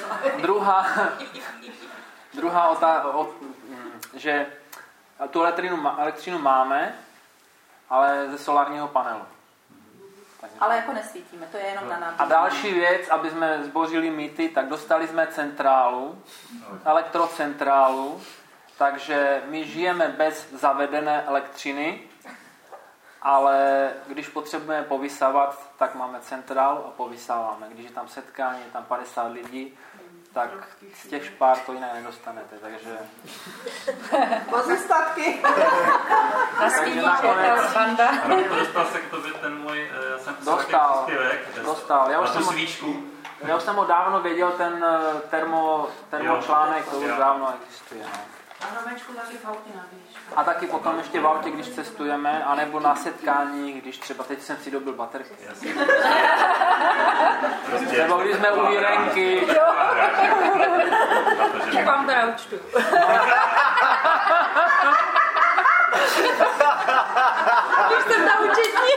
Speaker 5: druhá otázka, že tu elektřinu máme, ale ze solárního panelu.
Speaker 2: Ale jako nesvítíme, to je jenom na nabíjení.
Speaker 5: A další věc, aby jsme zbořili mýty, tak dostali jsme centrálu, elektrocentrálu, takže my žijeme bez zavedené elektřiny, ale když potřebujeme povysávat, tak máme centrálu a povysáváme. Když je tam setkání, je tam 50 lidí, tak z těch špár to jinak nedostanete, takže...
Speaker 10: Pozůstatky.
Speaker 5: Takže nakonec...
Speaker 1: Dostal se k tobě ten můj, já jsem
Speaker 5: Dostal. Já už jsem ho dávno věděl, ten termočlánek, to už dávno existuje. No.
Speaker 3: A Romečku taky v autě nabíjíš.
Speaker 5: A taky potom ještě v autě, když cestujeme, anebo na setkání, když třeba teď jsem si dobil baterky. Nebo když jsme u Jirenky.
Speaker 10: Tak vám teda účtu. Když jsem na účetní.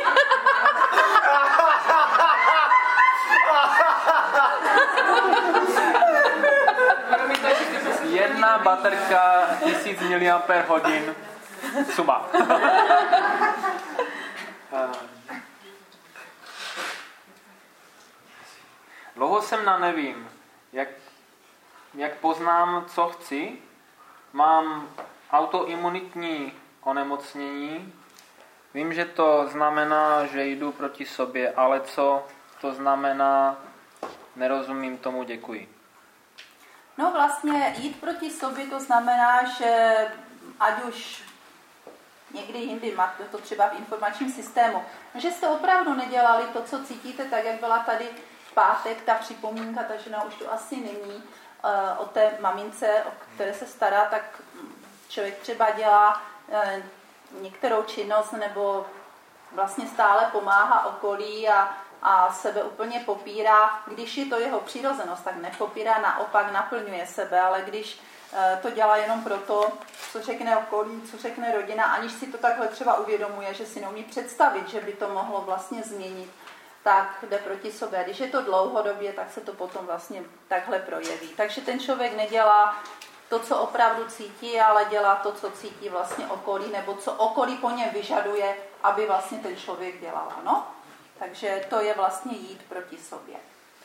Speaker 5: Jedna baterka 1000 mAh. Suma. Dlouho jsem na nevím, jak poznám, co chci. Mám autoimunitní onemocnění. Vím, že to znamená, že jdu proti sobě, ale co to znamená, nerozumím tomu, děkuji.
Speaker 2: No vlastně jít proti sobě to znamená, že ať už někdy jindy máte to třeba v informačním systému, že jste opravdu nedělali to, co cítíte, tak jak byla tady v pátek ta připomínka, ta žena už tu asi není, o té mamince, o které se stará, tak člověk třeba dělá některou činnost nebo vlastně stále pomáhá okolí a sebe úplně popírá. Když je to jeho přirozenost, tak nepopírá, naopak naplňuje sebe, ale když to dělá jenom proto, co řekne okolí, co řekne rodina, aniž si to takhle třeba uvědomuje, že si neumí představit, že by to mohlo vlastně změnit, tak jde proti sobě. Když je to dlouhodobě, tak se to potom vlastně takhle projeví. Takže ten člověk nedělá to, co opravdu cítí, ale dělá to, co cítí vlastně okolí, nebo co okolí po něm vyžaduje, aby vlastně ten člověk dělal. Ano? Takže to je vlastně jít proti sobě.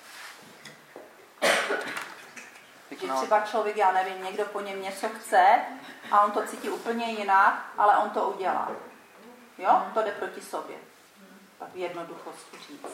Speaker 2: Že třeba člověk, já nevím, někdo po něm něco chce a on to cítí úplně jinak, ale on to udělá. Jo? To jde proti sobě. Tak v jednoduchosti říct.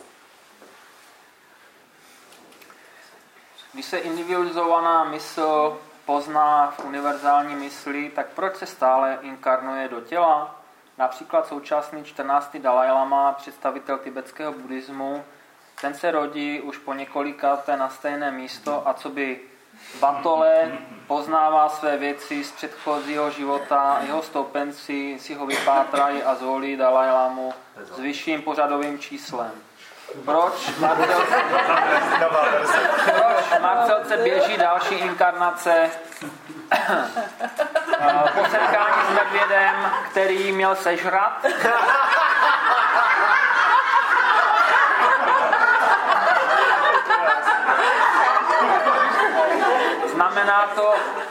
Speaker 5: Když se individualizovaná mysl pozná v univerzální mysli, tak proč se stále inkarnuje do těla? Například současný 14. Dalaj Lama, představitel tibetského buddhismu, ten se rodí už po několikáté na stejné místo a co by batole poznává své věci z předchozího života, jeho stoupenci si ho vypátrají a zvolí Dalaj Lamu s vyšším pořadovým číslem. Proč Marcelce běží další inkarnace po setkání s medvědem, který měl sežrat? Znamená to,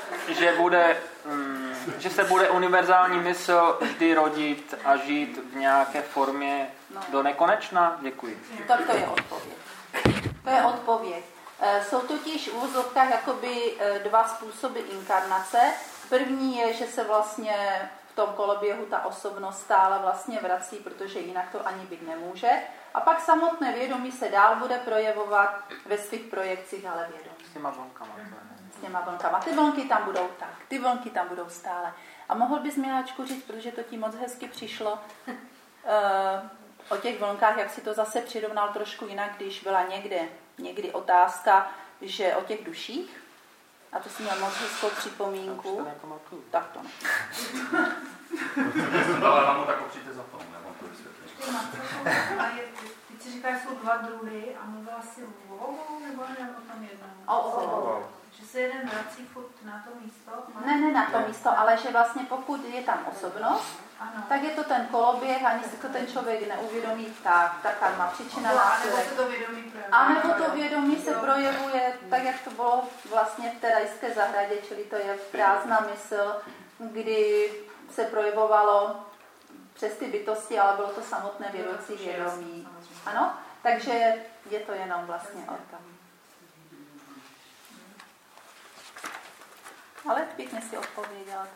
Speaker 5: že se bude univerzální mysl vždy rodit a žít v nějaké formě do nekonečna? Děkuji.
Speaker 2: Tak to je odpověď. To je odpověď. Jsou totiž v uvozovkách jakoby dva způsoby inkarnace. První je, že se vlastně v tom koloběhu ta osobnost stále vlastně vrací, protože jinak to ani být nemůže. A pak samotné vědomí se dál bude projevovat ve svých projekcích, ale vědomí.
Speaker 5: S těma vlnkama.
Speaker 2: S těma vlnkama. Ty vlnky tam budou tak, ty vlnky tam budou stále. A mohl bys, Miláčku, říct, protože to ti moc hezky přišlo, o těch vlnkách, jak si to zase přirovnal trošku jinak, když byla někdy otázka, že o těch duších, a to si měl moc hezkou připomínku, tak to ne.
Speaker 1: Ale vám tak určitě zapomněl, já vám to vysvětlím.
Speaker 4: Teď si říká, že jsou dva druhy a mluvila si o obou, nebo ne o tom jednom?
Speaker 2: O obou.
Speaker 4: Že se jeden vrací furt na to místo?
Speaker 2: Ne na to místo, ale že vlastně pokud je tam osobnost,
Speaker 4: ano.
Speaker 2: Tak je to ten koloběh, ani si to ten člověk neuvědomí, tak ta karma, příčina následek. A nebo to vědomí se projevuje tak, jak to bylo vlastně v té rajské zahradě, čili to je prázdná mysl, kdy se projevovalo přes ty bytosti, ale bylo to samotné vědoucí vědomí. Ano? Takže je to jenom vlastně o tom. Ale pěkně si odpověděla.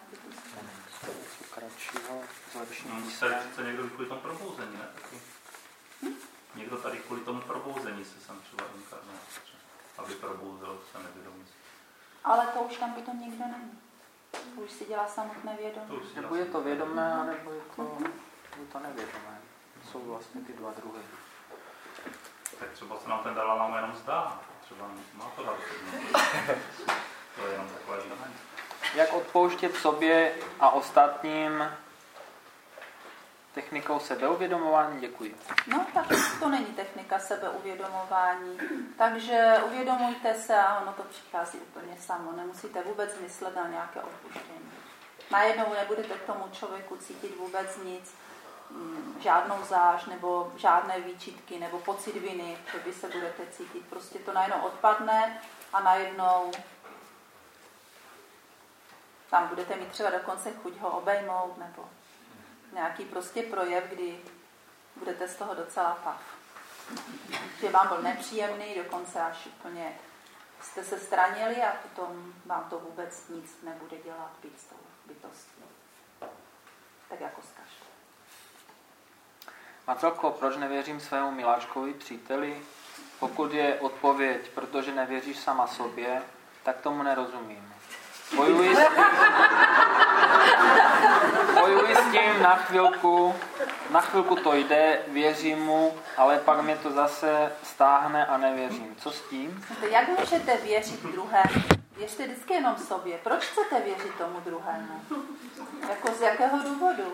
Speaker 1: Tady přece někdo kvůli tomu probouzení, ne? Taky. Někdo tady kvůli tomu probouzení se sem třeba inkarnoval, aby probouzel se nevědomí.
Speaker 2: Ale to už tam potom nikdo není. To už si dělá samotné vědomí.
Speaker 5: Nebo je to vědomé, nebo je to nevědomé. Jsou vlastně ty dva druhy.
Speaker 1: Tak třeba se nám ten Dalaj Lama jenom zdá. Třeba má to dát. To je jenom takové znamení.
Speaker 5: Jak odpouštět sobě a ostatním technikou sebeuvědomování? Děkuji.
Speaker 2: No, tak to není technika sebeuvědomování. Takže uvědomujte se a ono to přichází úplně samo. Nemusíte vůbec myslet na nějaké odpuštění. Najednou nebudete k tomu člověku cítit vůbec nic, žádnou zášť nebo žádné výčitky nebo pocit viny, že by se budete cítit. Prostě to najednou odpadne a najednou tam budete mít třeba dokonce chuť ho obejmout nebo nějaký prostě projev, kdy budete z toho docela pav. Že vám byl nepříjemný, dokonce až úplně jste se stranili a potom vám to vůbec nic nebude dělat být s tou bytostí. Tak jako z každé.
Speaker 5: Marcelko, proč nevěřím svému miláčkovi, příteli? Pokud je odpověď, protože nevěříš sama sobě, tak tomu nerozumím. Bojuji s tím na chvilku to jde, věřím mu, ale pak mě to zase stáhne a nevěřím. Co s tím?
Speaker 2: Jak můžete věřit druhému? Věřte vždycky jenom sobě. Proč chcete věřit tomu druhému? Jako z jakého důvodu?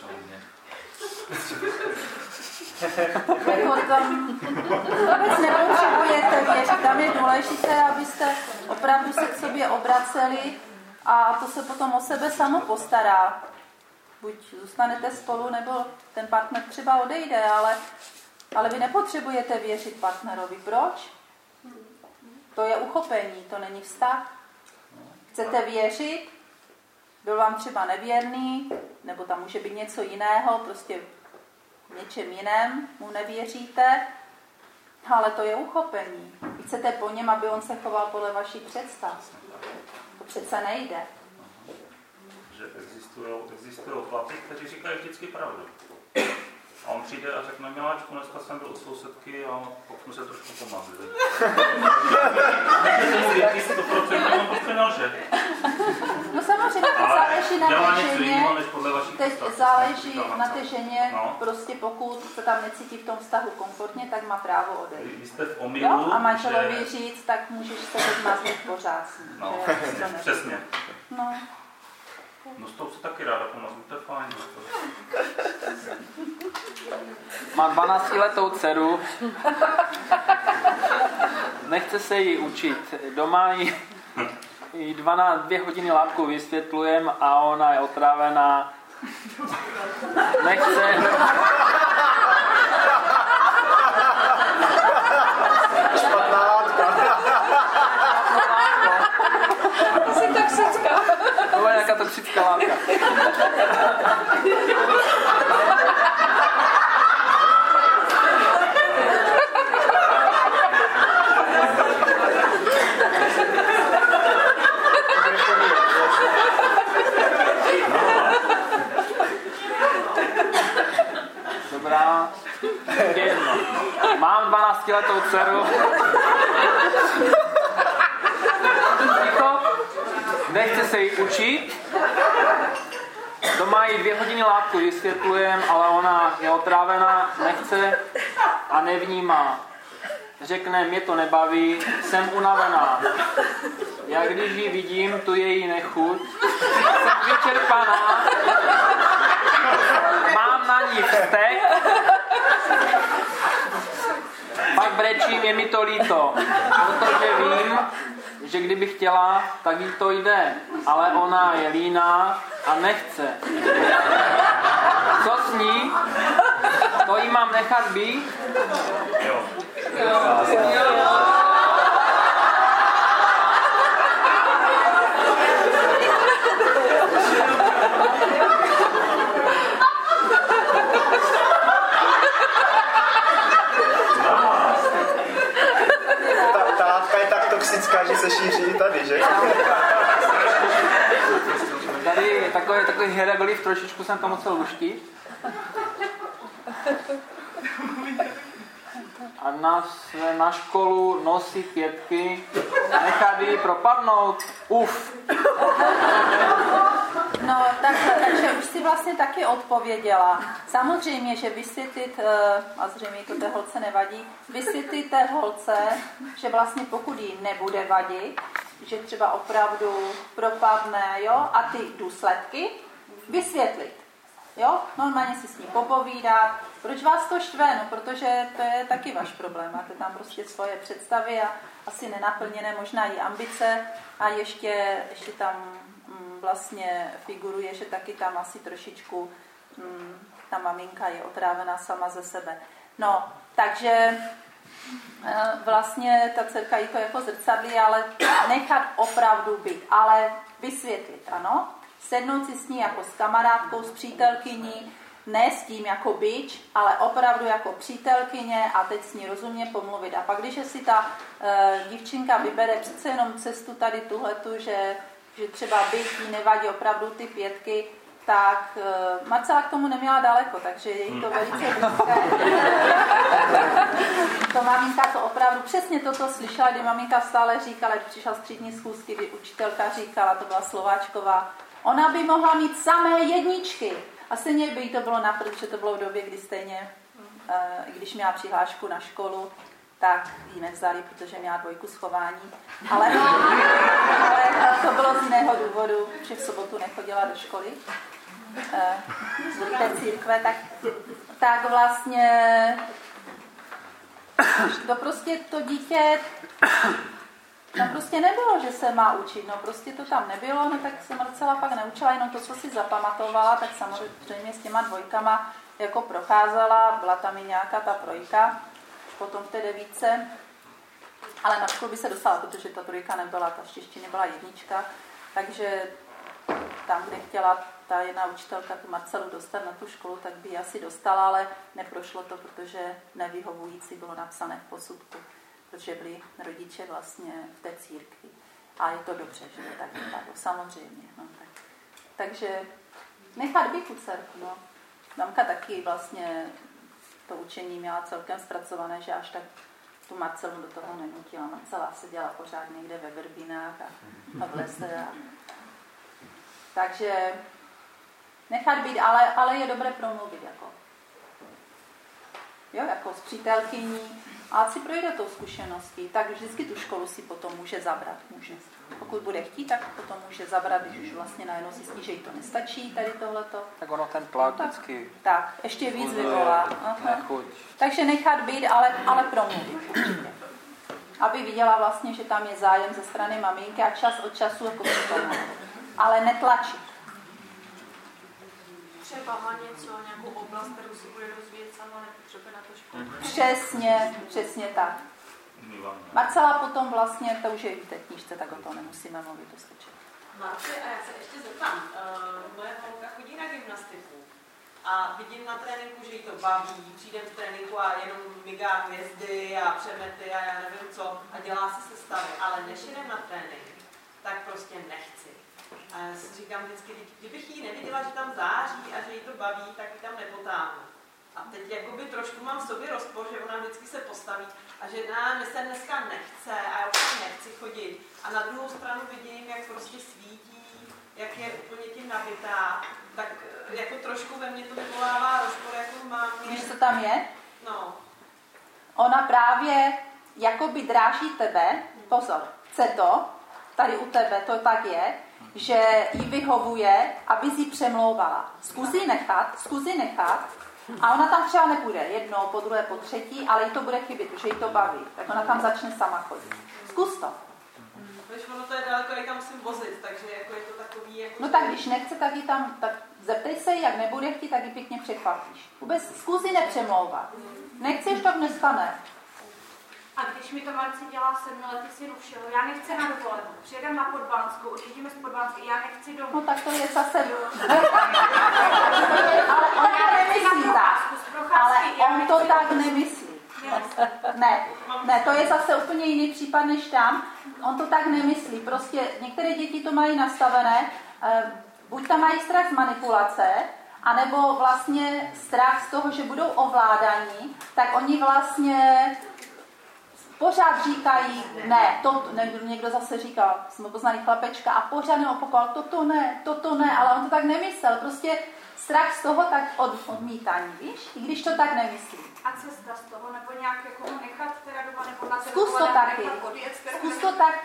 Speaker 2: Jako tam vůbec nepotřebujete věřit. Tam je důležité, abyste opravdu se k sobě obraceli a to se potom o sebe samo postará. Buď zůstanete spolu, nebo ten partner třeba odejde, ale vy nepotřebujete věřit partnerovi. Proč? To je uchopení, to není vztah. Chcete věřit, byl vám třeba nevěrný, nebo tam může být něco jiného, prostě v něčem jiném mu nevěříte, ale to je uchopení. Chcete po něm, aby on se choval podle vašich představ. To přece nejde.
Speaker 1: Že existují chlapy, kteří říkají vždycky pravdu. A on přijde a řekne, miláčku, dneska jsem byl u sousedky a pak jsme se trošku pomazili. Můžete mu vědět 100%, on prostě nelže.
Speaker 2: No samozřejmě to záleží na té ženě. Teď záleží na té ženě, prostě pokud se tam necítí v tom vztahu komfortně, tak má právo odejít.
Speaker 1: Vy jste v omylu,
Speaker 2: a manželovi říct, tak můžeš se teď mazlit pořád.
Speaker 1: No, přesně.
Speaker 2: No.
Speaker 1: No s tou se taky ráda pomazlit, to je fajn.
Speaker 5: Mám 12letou dceru. Nechce se jí učit. Doma jí 2 hodiny látku vysvětlujem a ona je otrávená. Nechce.
Speaker 9: Špatná látka.
Speaker 10: To jsi toxická.
Speaker 5: To je nějaká toxická látka. Dobrá. Jedno. Mám 12letou dceru. Nechce se jí učit. Doma jí 2 hodiny látku vysvětlujem, ale ona je otrávená, nechce a nevnímá. Řekne, mě to nebaví, jsem unavená. Já když ji vidím, tu její nechuť, jsem vyčerpaná, mám na ní vztek, pak brečím, je mi to líto, protože vím, že kdyby chtěla, tak jí to jde, ale ona je líná a nechce. Co s ní? To jí mám nechat být?
Speaker 1: Jo.
Speaker 9: Ta látka je tak toxická, že se šíří i tady, že?
Speaker 5: Tady takový hieroglyf, trošičku jsem to musel luštit. A na školu nosí pětky, nechat ji propadnout. Uf.
Speaker 2: No, takže už si vlastně taky odpověděla. Samozřejmě, že vysvětlit, a zřejmě to té holce nevadí, vysvětlit té holce, že vlastně pokud jí nebude vadit, že třeba opravdu propadne, jo, a ty důsledky vysvětlit. Jo, normálně si s ní popovídat. Proč vás to štve? No, protože to je taky váš problém. Máte tam prostě svoje představy a asi nenaplněné možná i ambice a ještě tam vlastně figuruje, že taky tam asi trošičku ta maminka je otrávená sama ze sebe. No, takže vlastně ta dcerka jí to jako zrcadlí, ale nechat opravdu být, ale vysvětlit, ano. Sednout si s ní jako s kamarádkou, s přítelkyní, ne s tím jako bič, ale opravdu jako přítelkyně a teď s ní rozumně pomluvit. A pak, když si ta dívčinka vybere přece jenom cestu tady tuhletu, že třeba byť jí nevadí opravdu ty pětky, tak Marcela k tomu neměla daleko, takže je jí to velice blízké. To maminka to opravdu přesně toto slyšela, kdy maminka stále říkala, když přišla z třídní schůzky, kdy učitelka říkala, to byla Slováčková, ona by mohla mít samé jedničky. A stejně by jí to bylo naprd, že to bylo v době, kdy stejně, když měla přihlášku na školu, tak ji nevzali, protože měla 2 z chování. Ale to bylo z jiného důvodu, že v sobotu nechodila do školy, z té církve, tak vlastně to prostě to dítě No prostě nebylo, že se má učit, no prostě to tam nebylo, no tak jsem Marcela pak neučila, jenom to, co si zapamatovala, tak samozřejmě s těma dvojkama jako procházela, byla tam i nějaká ta trojka, potom v té 9, ale na školu by se dostala, protože ta trojka nebyla, ta z češtiny byla 1, takže tam, kde chtěla ta jedna učitelka tu Marcelu dostat na tu školu, tak by ji asi dostala, ale neprošlo to, protože nevyhovující bylo napsané v posudku, protože byli rodiče vlastně v té církvi. A je to dobře, že to tak vypadlo, samozřejmě. No, tak. Takže nechat být tu dcerku, no. Mamka taky vlastně to učení měla celkem zpracované, že až tak tu Marcelu do toho nenutila. Marcela seděla pořád někde ve verbinách a v lese. Takže nechat být, ale je dobré promluvit. Jako s přítelkyní. A si projde tou zkušeností, tak vždycky tu školu si potom může zabrat. Pokud bude chtít, tak potom může zabrat, když už vlastně najednou zjistí, že jí to nestačí, tady tohleto.
Speaker 5: Tak ono ten tlak vždycky...
Speaker 2: Tak, ještě víc vyvolá. Takže nechat být, ale promluvit určitě. Aby viděla vlastně, že tam je zájem ze strany maminky a čas od času jako přitom. Ale netlačit.
Speaker 4: Třeba má něco, nějakou oblast, kterou si bude rozvíjet sama, nepotřebuje na to školu.
Speaker 2: Přesně tak. Marcela potom vlastně, to už je v té knížce, tak o tom nemusíme mluvit, to stačí.
Speaker 11: Marci, a já se ještě zeptám, moje holka chodí na gymnastiku a vidím na tréninku, že jí to baví, přijde v tréninku a jenom migá hvězdy a přemety a já nevím co a dělá si sestavy, ale než jdem na trénink, tak prostě nechci. A já si říkám vždycky, kdybych jí neviděla, že tam září a že jí to baví, tak ji tam nepotáhnu. A teď jakoby trošku mám v sobě rozpor, že ona vždycky se postaví a že mi se dneska nechce a já už nechci chodit. A na druhou stranu vidím, jak prostě svítí, jak je úplně tím nabitá, tak jako trošku ve mně to vyvolává rozpor, jako mám...
Speaker 2: Víš, co tam je?
Speaker 11: No.
Speaker 2: Ona právě jakoby dráží tebe, pozor, chce to, tady u tebe to tak je, že jí vyhovuje, aby si přemlouvala. Zkusí nechat, a ona tam třeba nepůjde jednou, po druhé, po třetí, ale jí to bude chybět, že jí to baví. Tak ona tam začne sama chodit. Zkus to.
Speaker 11: Víš, ono to je daleko, jak tam musím vozit, takže jako je to takový... Jako
Speaker 2: no tak když nechce, tak ji tam, tak zeptej se, jak nebude chtít, tak ji pěkně překvapíš. Vůbec zkusí nepřemlouvat. Nechceš, tak dneska ne.
Speaker 4: A když mi to Marci dělá 7 lety, si rušilo, já nechci na dovolenou, přijedeme na Podbanskou, odjíždíme z Podbanské, já nechci domů.
Speaker 2: No tak to je zase... Ale on to nemyslí tak. Ale on to tak nemyslí. Ne, to je zase úplně jiný případ než tam. On to tak nemyslí. Prostě některé děti to mají nastavené, buď tam mají strach z manipulace, anebo vlastně strach z toho, že budou ovládaní, tak oni vlastně pořád říkají, ne, někdo zase říkal, jsme poznali chlapečka a pořád neopakoval, toto ne, ale on to tak nemyslel, prostě strach z toho tak odmítání, víš, i když to tak nemyslí.
Speaker 4: A cesta z toho, nebo nějak jako nechat teda doma, nebo na
Speaker 2: Zkus to taky. Zkus to taky.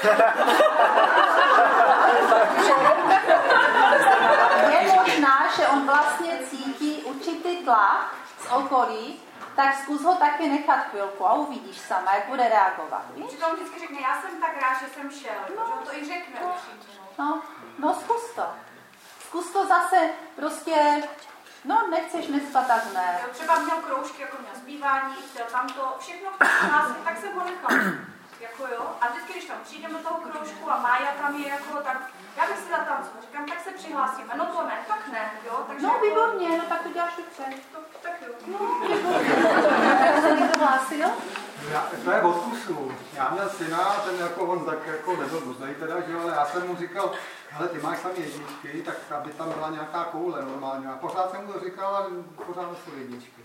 Speaker 2: Je možná, že on vlastně cítí určitý tlak z okolí, tak zkus ho taky nechat chvilku a uvidíš sama, jak bude reagovat. Víš?
Speaker 4: Přitom vždycky řekne, já jsem tak rád, že jsem šel, že on to i řekne.
Speaker 2: No zkus to. Zkus to zase prostě, no nechceš dneska, tak ne.
Speaker 4: Jo, třeba měl kroužky, jako měl zpívání, chtěl tam to, všechno hlásit, tak jsem ho nechal. Jako jo, a vždycky, když tam přijdeme do toho kroužku a Mája tam je jako, tak já bych si zatancovala, říkám, tak se přihlásíme, no to ne, tak ne, jo. Takže
Speaker 2: no
Speaker 4: jako,
Speaker 2: výborně, no tak to děláš dobře.
Speaker 4: Tak jo.
Speaker 2: No výborně. Jak se někdo hlásil?
Speaker 8: To je od kusu. Já měl syna, ten jako on tak jako nebyl buzdej teda, že, ale já jsem mu říkal, hele, ty máš sami jedničky, tak aby tam byla nějaká koule normálně. A pořád jsem mu to říkal, ale pořád jsou jedničky.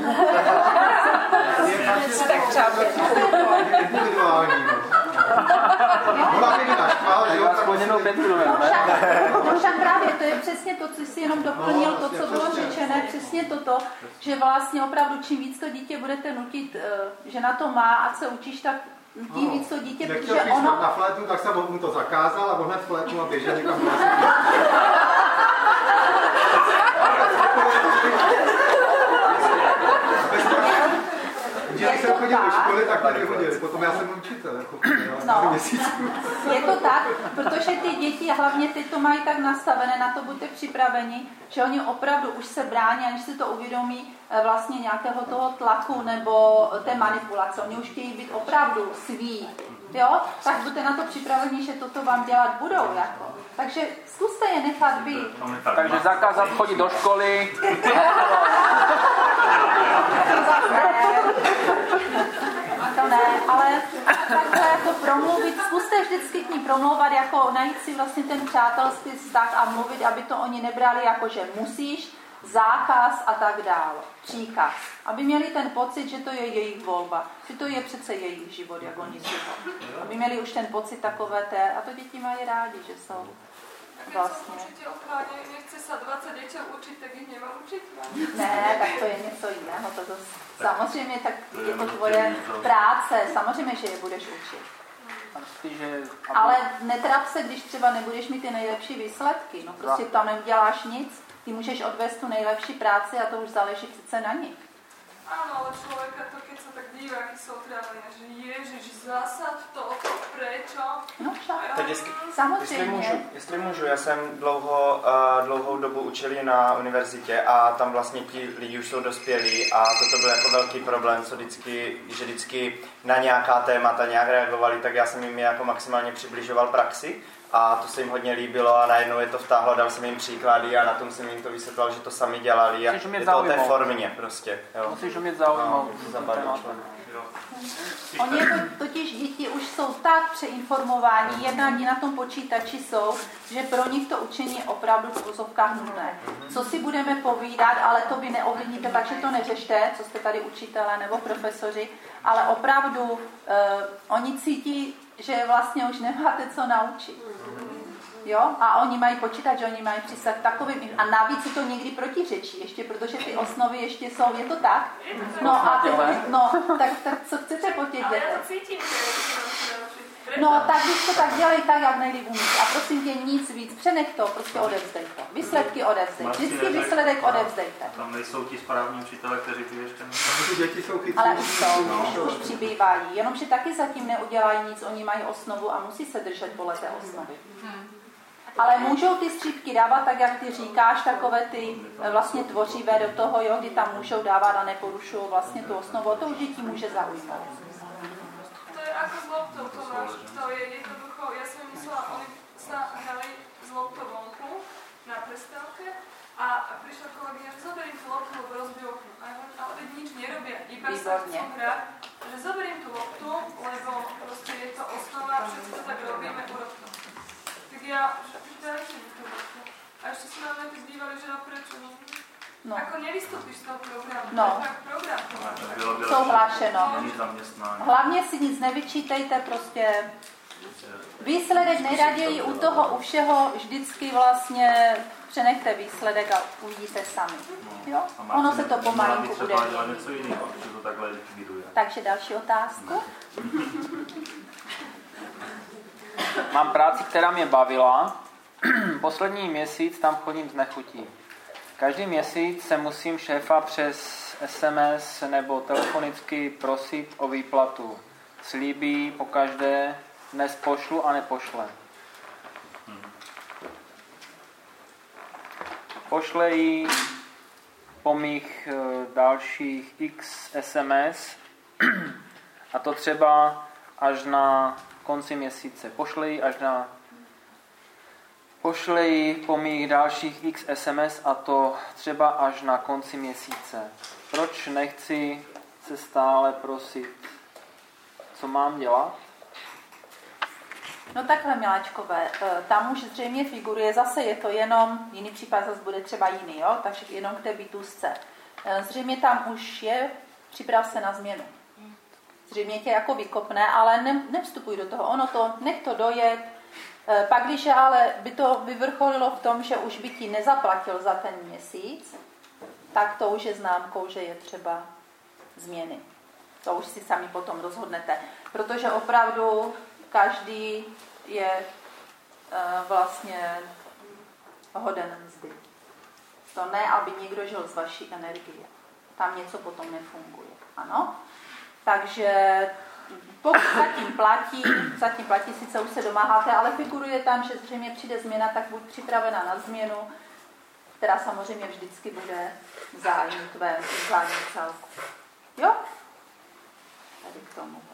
Speaker 10: Tak třeba
Speaker 8: individuální. Ona mě naštval, že jo, tak
Speaker 2: No však právě, to je přesně to, co jsi jenom doplnil, to, co bylo řečené, přesně toto, že vlastně opravdu čím víc to dítě budete nutit, že na to má, ať se učíš, tak tím víc to dítě, protože ono...
Speaker 8: na flétnu, tak jsem mu to zakázal a on hned flétnu a běžel někam do Jak jsem chodil do školy, tak tady chodili. Potom já jsem učitel, jako
Speaker 2: je to tak, protože ty děti, hlavně ty to mají tak nastavené, na to buďte připraveni, že oni opravdu už se brání, aniž si to uvědomí vlastně nějakého toho tlaku nebo té manipulace. Oni už chtějí být opravdu sví. Jo? Tak buďte na to připraveni, že toto vám dělat budou. Jako. Takže zkuste je nechat být.
Speaker 5: Takže zakázat chodit do školy.
Speaker 2: To ne, ale takhle jako promluvit, zkuste vždycky k ní promlouvat, jako najít si vlastně ten přátelský vztah a mluvit, aby to oni nebrali jako, že musíš, zákaz a tak dále, příkaz. Aby měli ten pocit, že to je jejich volba, že to je přece jejich život, jak oni život. Aby měli už ten pocit takové té, a to děti mají rádi, že jsou vlastně.
Speaker 10: Určitě ochráně, nechce se 20 dětí učit, tak jich nemá učit.
Speaker 2: Ne, tak to je něco jiného. Samozřejmě, tak je to tvoje práce, samozřejmě, že je budeš učit. Ale netrap se, když třeba nebudeš mít ty nejlepší výsledky. No prostě tam neuděláš nic, ty můžeš odvést tu nejlepší práci a to už záleží přece na nich.
Speaker 10: Áno, ale človeka to, keď sa tak díva, aký sú otrávané, že ježiš, zásad to, prečo?
Speaker 2: No však,
Speaker 9: tak
Speaker 2: samozřejmě.
Speaker 9: Jestli můžu, já jsem dlouhou dobu učil na univerzitě a tam vlastně ti lidi už jsou dospělí a toto byl jako velký problém, co vždycky na nějaká témata nějak reagovali, tak já jsem jim jako maximálně přibližoval praxi. A to se jim hodně líbilo a najednou je to vtáhlo, dal jsem jim příklady a na tom jsem jim to vysvětlal, že to sami dělali a je to o té formě prostě. Jo.
Speaker 5: Musíš umět zaujmout.
Speaker 2: Oni totiž děti už jsou tak přeinformováni, jednání na tom počítači jsou, že pro nich to učení je opravdu v uvozovkách nutné. Co si budeme povídat, ale to vy neovlivníte, takže to neřešte, co jste tady učitelé nebo profesoři, ale opravdu oni cítí, že vlastně už nemáte co naučit. Jo? A oni mají počítat, že oni mají přisat takovým... A navíc si to někdy protiřečí, ještě protože ty osnovy ještě jsou, je to tak? No a tak co chcete po těch dětech?
Speaker 10: Ale já to cítím,
Speaker 2: no, tak když to tak dělej tak, jak nejlíp umíš. A prosím tě, nic víc, přenech to, prostě odevzdej to. Výsledky odevzdej. Vždycky výsledek odevzdejte.
Speaker 1: Tam nejsou ti správní učitelé, kteří by ještě
Speaker 2: ale už přibývají. Jenomže taky zatím neudělají nic, oni mají osnovu a musí se držet podle té osnovy. Ale můžou ty střípky dávat, tak jak ty říkáš, takové ty vlastně tvořivé do toho, jo, kdy tam můžou dávat a neporušují vlastně tu osnovu. A to už děti může zaujmout.
Speaker 10: To je ako s loptou, Tomáš. To je jednoducho, ja som myslela, oni sa hrali s loptou vonku na prestávke a prišla kolegyňa, že zoberiem tú loptu, lebo rozbijú okno. A ja hovorím, ale veď nič nerobia, iba sa chcú hrať, že zoberiem tú loptu, lebo proste je to osnova, všetko tak robíme, urob to. Tak ja, že dajte mi tú loptu. A ešte si nám nejaký zdívali, že prečo? No. Ako nevystúpiš z toho programu,
Speaker 2: no.
Speaker 10: To je tak program.
Speaker 2: Souhlášeno. Hlavně si nic nevyčítejte, prostě výsledek nejraději u toho, u všeho vždycky vlastně přenechte výsledek a uvidíte sami. Jo? Ono se to pomalinku bude měnit. Takže další otázku.
Speaker 5: Mám práci, která mě bavila. Poslední měsíc tam chodím z nechutí. Každý měsíc se musím šéfa přes SMS nebo telefonicky prosit o výplatu. Slíbí pokaždé, dnes pošlu a nepošle. Pošle jí po mých dalších x SMS a to třeba až na konci měsíce. Pošle jí po mých dalších x SMS a to třeba až na konci měsíce. Proč nechci se stále prosit? Co mám dělat?
Speaker 2: No takhle, miláčkové, tam už zřejmě figuruje, zase je to jenom, jiný případ zase bude třeba jiný, jo? Takže jenom k té bytůzce. Zřejmě tam už je, připrav se na změnu. Zřejmě tě jako vykopne, ale nevstupuj do toho, ono to, nech to dojet. Pak, když ale by to vyvrcholilo v tom, že už by ti nezaplatil za ten měsíc, tak to už je známkou, že je třeba změny. To už si sami potom rozhodnete. Protože opravdu každý je vlastně hoden mzdy. To ne, aby někdo žil z vaší energie. Tam něco potom nefunguje. Ano? Takže pokud zatím platí, sice už se domáháte, ale figuruje tam, že zřejmě přijde změna, tak buď připravena na změnu, která samozřejmě vždycky bude v zájmu tvém, v zájmu celku. Jo? Tady k tomu.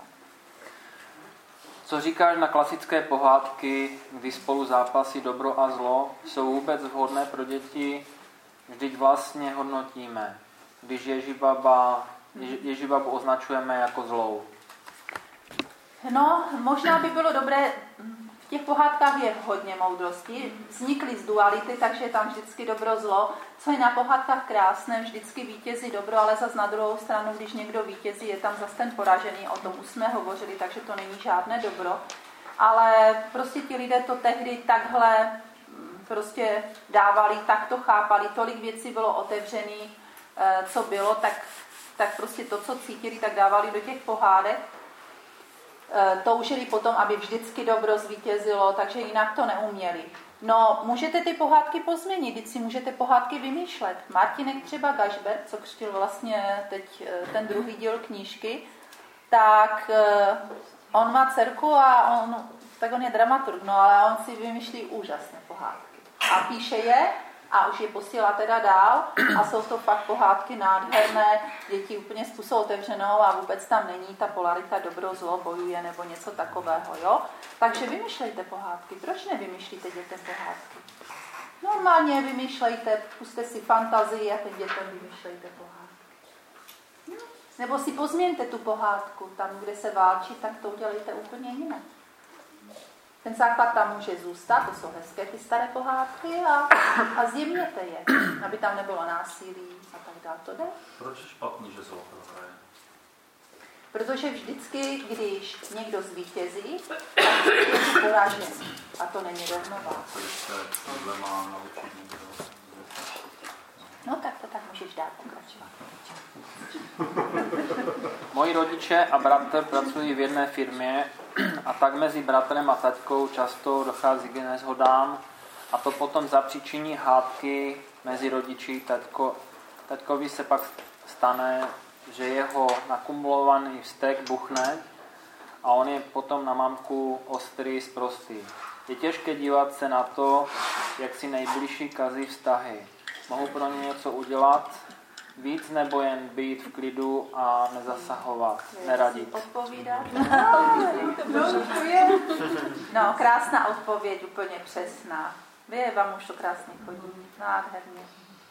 Speaker 5: Co říkáš na klasické pohádky, kdy spolu zápasí dobro a zlo, jsou vůbec vhodné pro děti? Vždyť vlastně hodnotíme, když Ježibabu označujeme jako zlou.
Speaker 2: No, možná by bylo dobré, v těch pohádkách je hodně moudrosti, vznikly z duality, takže je tam vždycky dobro, zlo. Co je na pohádkách krásné, vždycky vítězí dobro, ale zas na druhou stranu, když někdo vítězí, je tam zas ten poražený, o tom už jsme hovořili, takže to není žádné dobro. Ale prostě ti lidé to tehdy takhle prostě dávali, tak to chápali, tolik věcí bylo otevřených, co bylo, tak prostě to, co cítili, tak dávali do těch pohádek. Toužili potom, aby vždycky dobro zvítězilo, takže jinak to neuměli. No, můžete ty pohádky pozměnit, když si můžete pohádky vymýšlet. Martinek třeba Gašbert, co křtil vlastně teď ten druhý díl knížky, tak on má dcerku a on je dramaturg, no ale on si vymýšlí úžasné pohádky. A píše je a už je posílá teda dál a jsou to fakt pohádky nádherné, děti úplně s pusou otevřenou a vůbec tam není ta polarita dobro, zlo, bojuje nebo něco takového, jo? Takže vymýšlejte pohádky. Proč nevymýšlíte dětem pohádky? Normálně vymýšlejte, puste si fantazii a teď dětem vymýšlejte pohádky. Nebo si pozměňte tu pohádku, tam, kde se válčí, tak to udělejte úplně jinak. Ten základ tam může zůstat, to jsou hezké ty staré pohádky a zjemněte je, aby tam nebylo násilí a tak dále. To jde.
Speaker 1: Proč je špatný, že zlo prohraje?
Speaker 2: Protože vždycky, když někdo zvítězí, tak je poražený. A to není rovnováha.
Speaker 1: Tohle má naučit někdo.
Speaker 2: No tak to tak můžeš dát pokračovat.
Speaker 5: Moji rodiče a bratr pracují v jedné firmě a tak mezi bratrem a taťkou často dochází k neshodám a to potom zapříčiní hádky mezi rodiči. Taťkovi se pak stane, že jeho nakumulovaný vztek buchne a on je potom na mamku ostrý, sprostý. Je těžké dívat se na to, jak si nejbližší kazí vztahy. Mohu pro ně něco udělat? Víc nebo jen být v klidu a nezasahovat, neradit?
Speaker 2: Odpovídat? No, krásná odpověď, úplně přesná. Vám už to krásně chodí. Nádherně.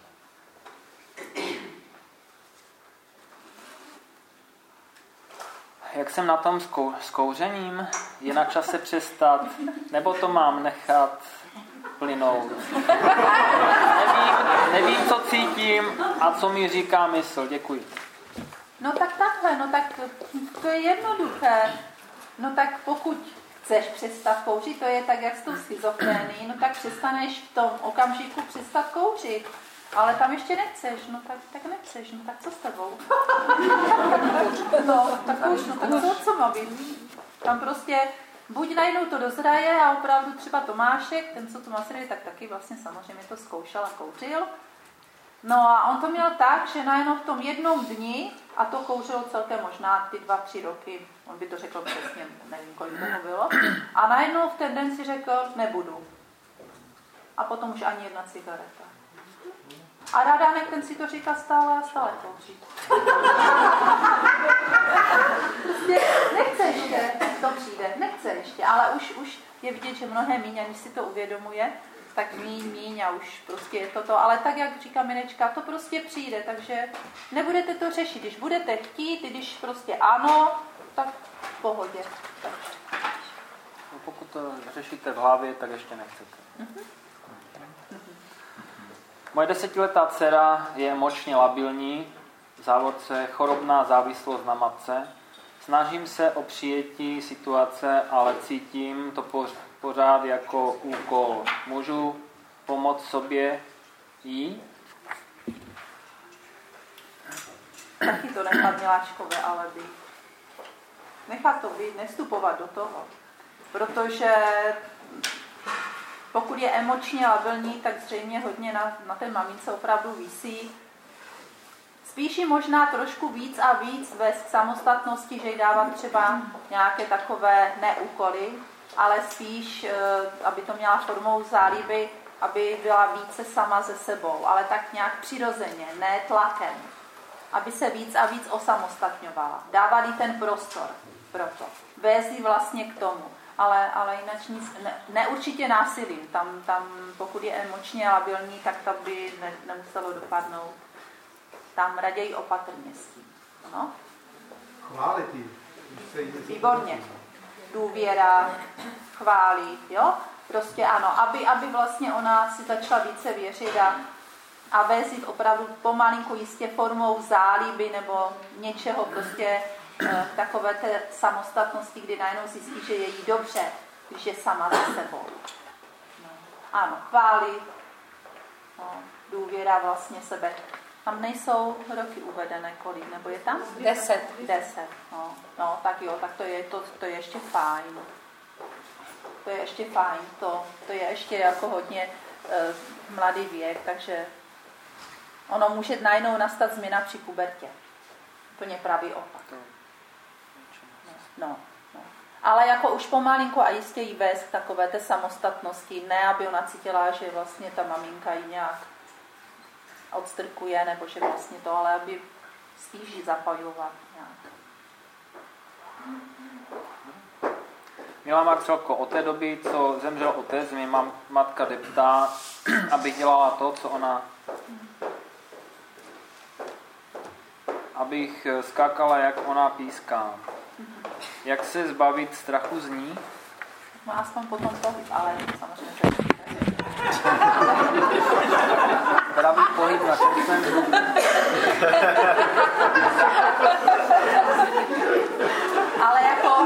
Speaker 5: Jak jsem na tom s kouřením? Je na čase přestat? Nebo to mám nechat plynout? Nevím, co cítím a co mi říká mysl. Děkuji.
Speaker 2: No tak takhle, no tak to je jednoduché. No tak pokud chceš přestat kouřit, to je tak, jak s tou schizofrenií, no tak přestaneš v tom okamžiku přestat kouřit. Ale tam ještě nechceš, no tak nechceš, no tak co s tebou? No, tak už, no tak co má být? Tam prostě buď najednou to dozraje a opravdu třeba Tomášek, ten, co to masíruje, tak taky vlastně samozřejmě to zkoušel a kouřil. No a on to měl tak, že najednou v tom jednom dni, a to kouřilo celkem možná ty 2-3 roky, on by to řekl přesně, nevím, kolik toho bylo, a najednou v ten den si řekl, nebudu. A potom už ani jedna cigareta. A Radánek, ten si to říká stále a stále kouří. Prostě nechce ještě, to přijde, nechce ještě, ale už je vidět, že mnohem míň, když si to uvědomuje, tak míň a už prostě je to. Ale tak, jak říká Minečka, to prostě přijde, takže nebudete to řešit. Když budete chtít, když prostě ano, tak v pohodě.
Speaker 5: No, pokud to řešíte v hlavě, tak ještě nechcete. Moje 10letá dcera je emočně labilní, v závodce chorobná závislost na matce. Snažím se o přijetí situace, ale cítím to pořád jako úkol. Můžu pomoct sobě jí?
Speaker 2: Taky to nechat miláčkové, ale být. Nechat to být, nevstupovat do toho. Protože pokud je emočně labilní, tak zřejmě hodně na té mamince opravdu visí. spíš ji možná trošku víc a víc vést k samostatnosti, že jí dávat třeba nějaké takové neúkoly, ale spíš, aby to měla formou zálíby, aby byla více sama ze sebou, ale tak nějak přirozeně, ne tlakem, aby se víc a víc osamostatňovala. Dávat jí ten prostor pro to. Vést ji vlastně k tomu. Ale jinak nic, ne určitě násilím. Tam, pokud je emočně labilní, tak to by nemuselo dopadnout. Tam raději opatrně s tím. No?
Speaker 8: Chválit jí.
Speaker 2: Výborně. Důvěra, chválit, jo? Prostě ano, aby vlastně ona si začala více věřit a vést jít opravdu pomalinku jistě formou zálíby nebo něčeho prostě takové té samostatnosti, kdy najednou zjistí, že je jí dobře, když je sama za sebou. No. Ano, chválit, no, důvěra vlastně sebe. Tam nejsou roky uvedené kolik, nebo je tam? 10. No, tak jo, tak to je ještě fajn. To je ještě fajn, to je ještě jako hodně mladý věk, takže ono může najednou nastat změna při pubertě. Úplně pravý opak. No. Ale jako už pomalinku a jistě jí vést k takové té samostatnosti, ne aby ona cítila, že vlastně ta maminka ji nějak odstrkuje, nebo že vlastně to, ale aby spíš ji zapojovat nějak.
Speaker 5: Milá Marcelko, od té doby, co zemřel otec, mě matka deptá, abych dělala to, co ona... Abych skákala, jak ona píská. Jak se zbavit strachu z ní?
Speaker 2: No aspoň potom pohyb, ale samozřejmě.
Speaker 5: Pravý pohyb na koncem.
Speaker 2: Ale jako...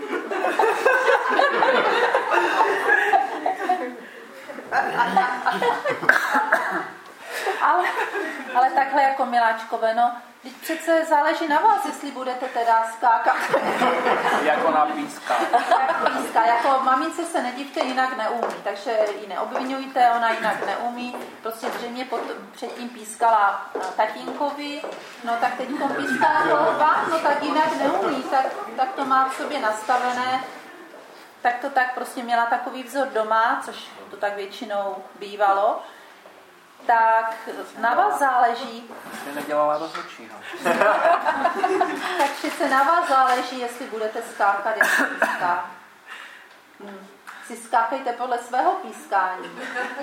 Speaker 2: ale takhle jako miláčkové, no, teď přece záleží na vás, jestli budete teda skákat.
Speaker 5: Jak ona píská.
Speaker 2: Jak píská, jako mamince se nedivte, jinak neumí, takže ji neobvinujte, ona jinak neumí, prostě zřejmě předtím pískala tatínkovi, no tak teď píská vám, no tak jinak neumí, tak to má v sobě nastavené, tak to tak prostě měla takový vzor doma, což to tak většinou bývalo, tak na vás záleží.
Speaker 5: Jsi nedělala rozhodčího.
Speaker 2: Tak přece na vás záleží, jestli budete skákat, jak se píská. Si skákejte podle svého pískání.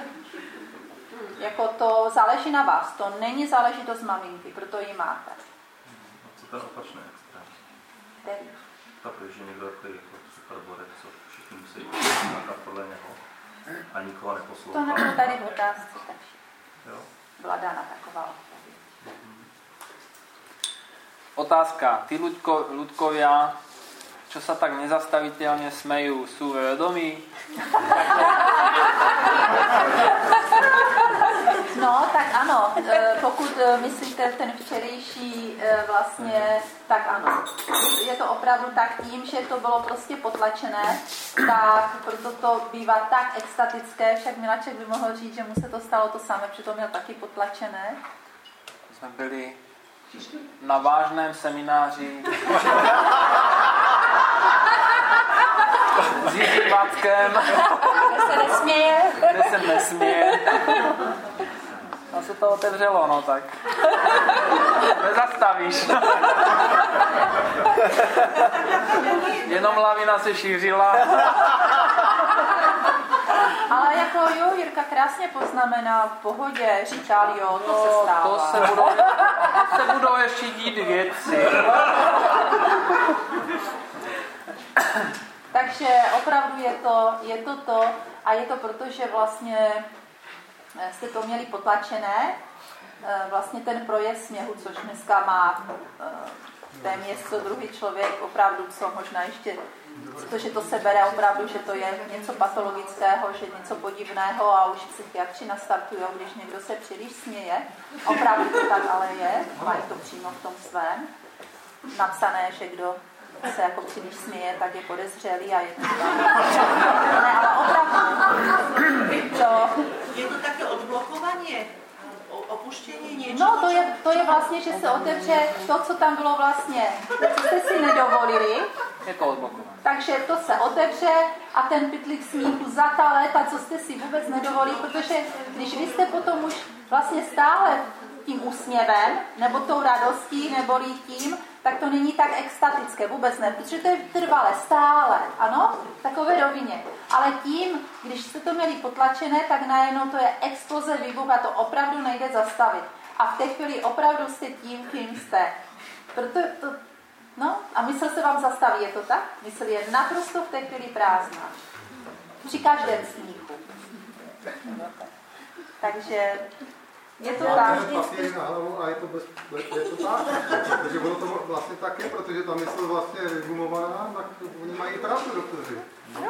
Speaker 2: Jako to záleží na vás. To není záležitost maminky, proto ji máte.
Speaker 1: Co to je opačné extrém?
Speaker 2: Který?
Speaker 1: Tak, že někdo jako superborec, co všichni musí skákat podle něho a nikoho neposlouchá.
Speaker 2: To nebylo tady v otázce, takže byla dána taková odpověď.
Speaker 5: Otázka. Ty ľudkovia, čo sa tak nezastaviteľne smejú, sú vedomí?
Speaker 2: No, tak ano. Pokud myslíte ten včerejší vlastně, tak ano. Je to opravdu tak tím, že to bylo prostě potlačené, tak proto to bývá tak extatické, však Milaček by mohl říct, že mu se to stalo to samé, protože to měl taky potlačené.
Speaker 5: Jsme byli na vážném semináři s Jiřím Vackem.
Speaker 2: Kde se nesměje.
Speaker 5: Kde se nesměje. A se to otevřelo, no tak. Nezastavíš. Jenom lavina se šířila.
Speaker 2: Ale jako jo, Jirka krásně poznamenal, v pohodě, říkal jo, to se stává.
Speaker 5: To se budou ještě dít věci.
Speaker 2: Takže opravdu je to a je to proto, že vlastně jste to měli potlačené, vlastně ten projev směchu, což dneska má téměř co druhý člověk, opravdu co možná ještě, protože to se bere opravdu, že to je něco patologického, že něco podivného a už psychiatři nastartují, když někdo se příliš směje. Opravdu to tak ale je, mají to přímo v tom svém napsané, že kdo se jako příliš směje, tak je podezřelý a je to ne, ale opravdu.
Speaker 11: Je to také odblokovanie
Speaker 12: opuštění něčeho?
Speaker 2: No, to je vlastně, že se otevře to, co tam bylo vlastně, co jste si nedovolili.
Speaker 5: Je to odblokované.
Speaker 2: Takže to se otevře a ten pytlík smíchu za ta léta, co jste si vůbec nedovolili, protože když vy jste potom už vlastně stále tím úsměvem, nebo tou radostí, nebo tím, tak to není tak extatické, vůbec ne, protože to je trvalé, stále, ano, takové rovině. Ale tím, když jste to měli potlačené, tak najednou to je exploze, výbuch a to opravdu nejde zastavit. A v té chvíli opravdu jste tím, kým jste. Proto to, no, a mysl se vám zastaví, je to tak? Mysl je naprosto v té chvíli prázdná. Při každém smíchu. Takže je to tak.
Speaker 8: Papíry na hlavu a je to tak. Takže ono to vlastně tak je, protože ta mysl vlastně je vygumovaná, tak oni mají pravdu, doktoři.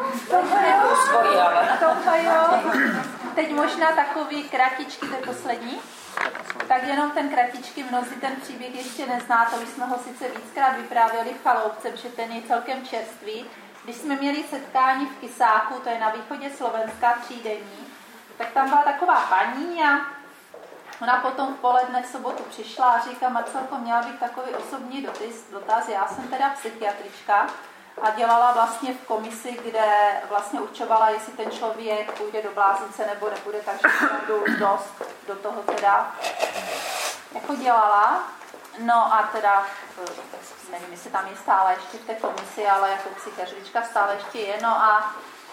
Speaker 2: To jo. Teď možná takový kratičky, to je poslední. Tak jenom ten kratičky, mnozí ten příběh ještě neznáte, už jsme ho sice víckrát vyprávěli v Chaloupce, protože ten je celkem čerstvý. Když jsme měli setkání v Kysáku, to je na východě Slovenska, 3denní, tak tam byla taková paní a ona potom v poledne v sobotu přišla a říká, Marcelko, měla bych takový osobní dotaz, já jsem teda psychiatrička a dělala vlastně v komisi, kde vlastně určovala, jestli ten člověk půjde do blázince nebo nebude, takže opravdu dost do toho teda jako dělala. No a teda, nevím, jestli tam je stále ještě v té komisi, ale jako psychiatrička stále ještě je. No a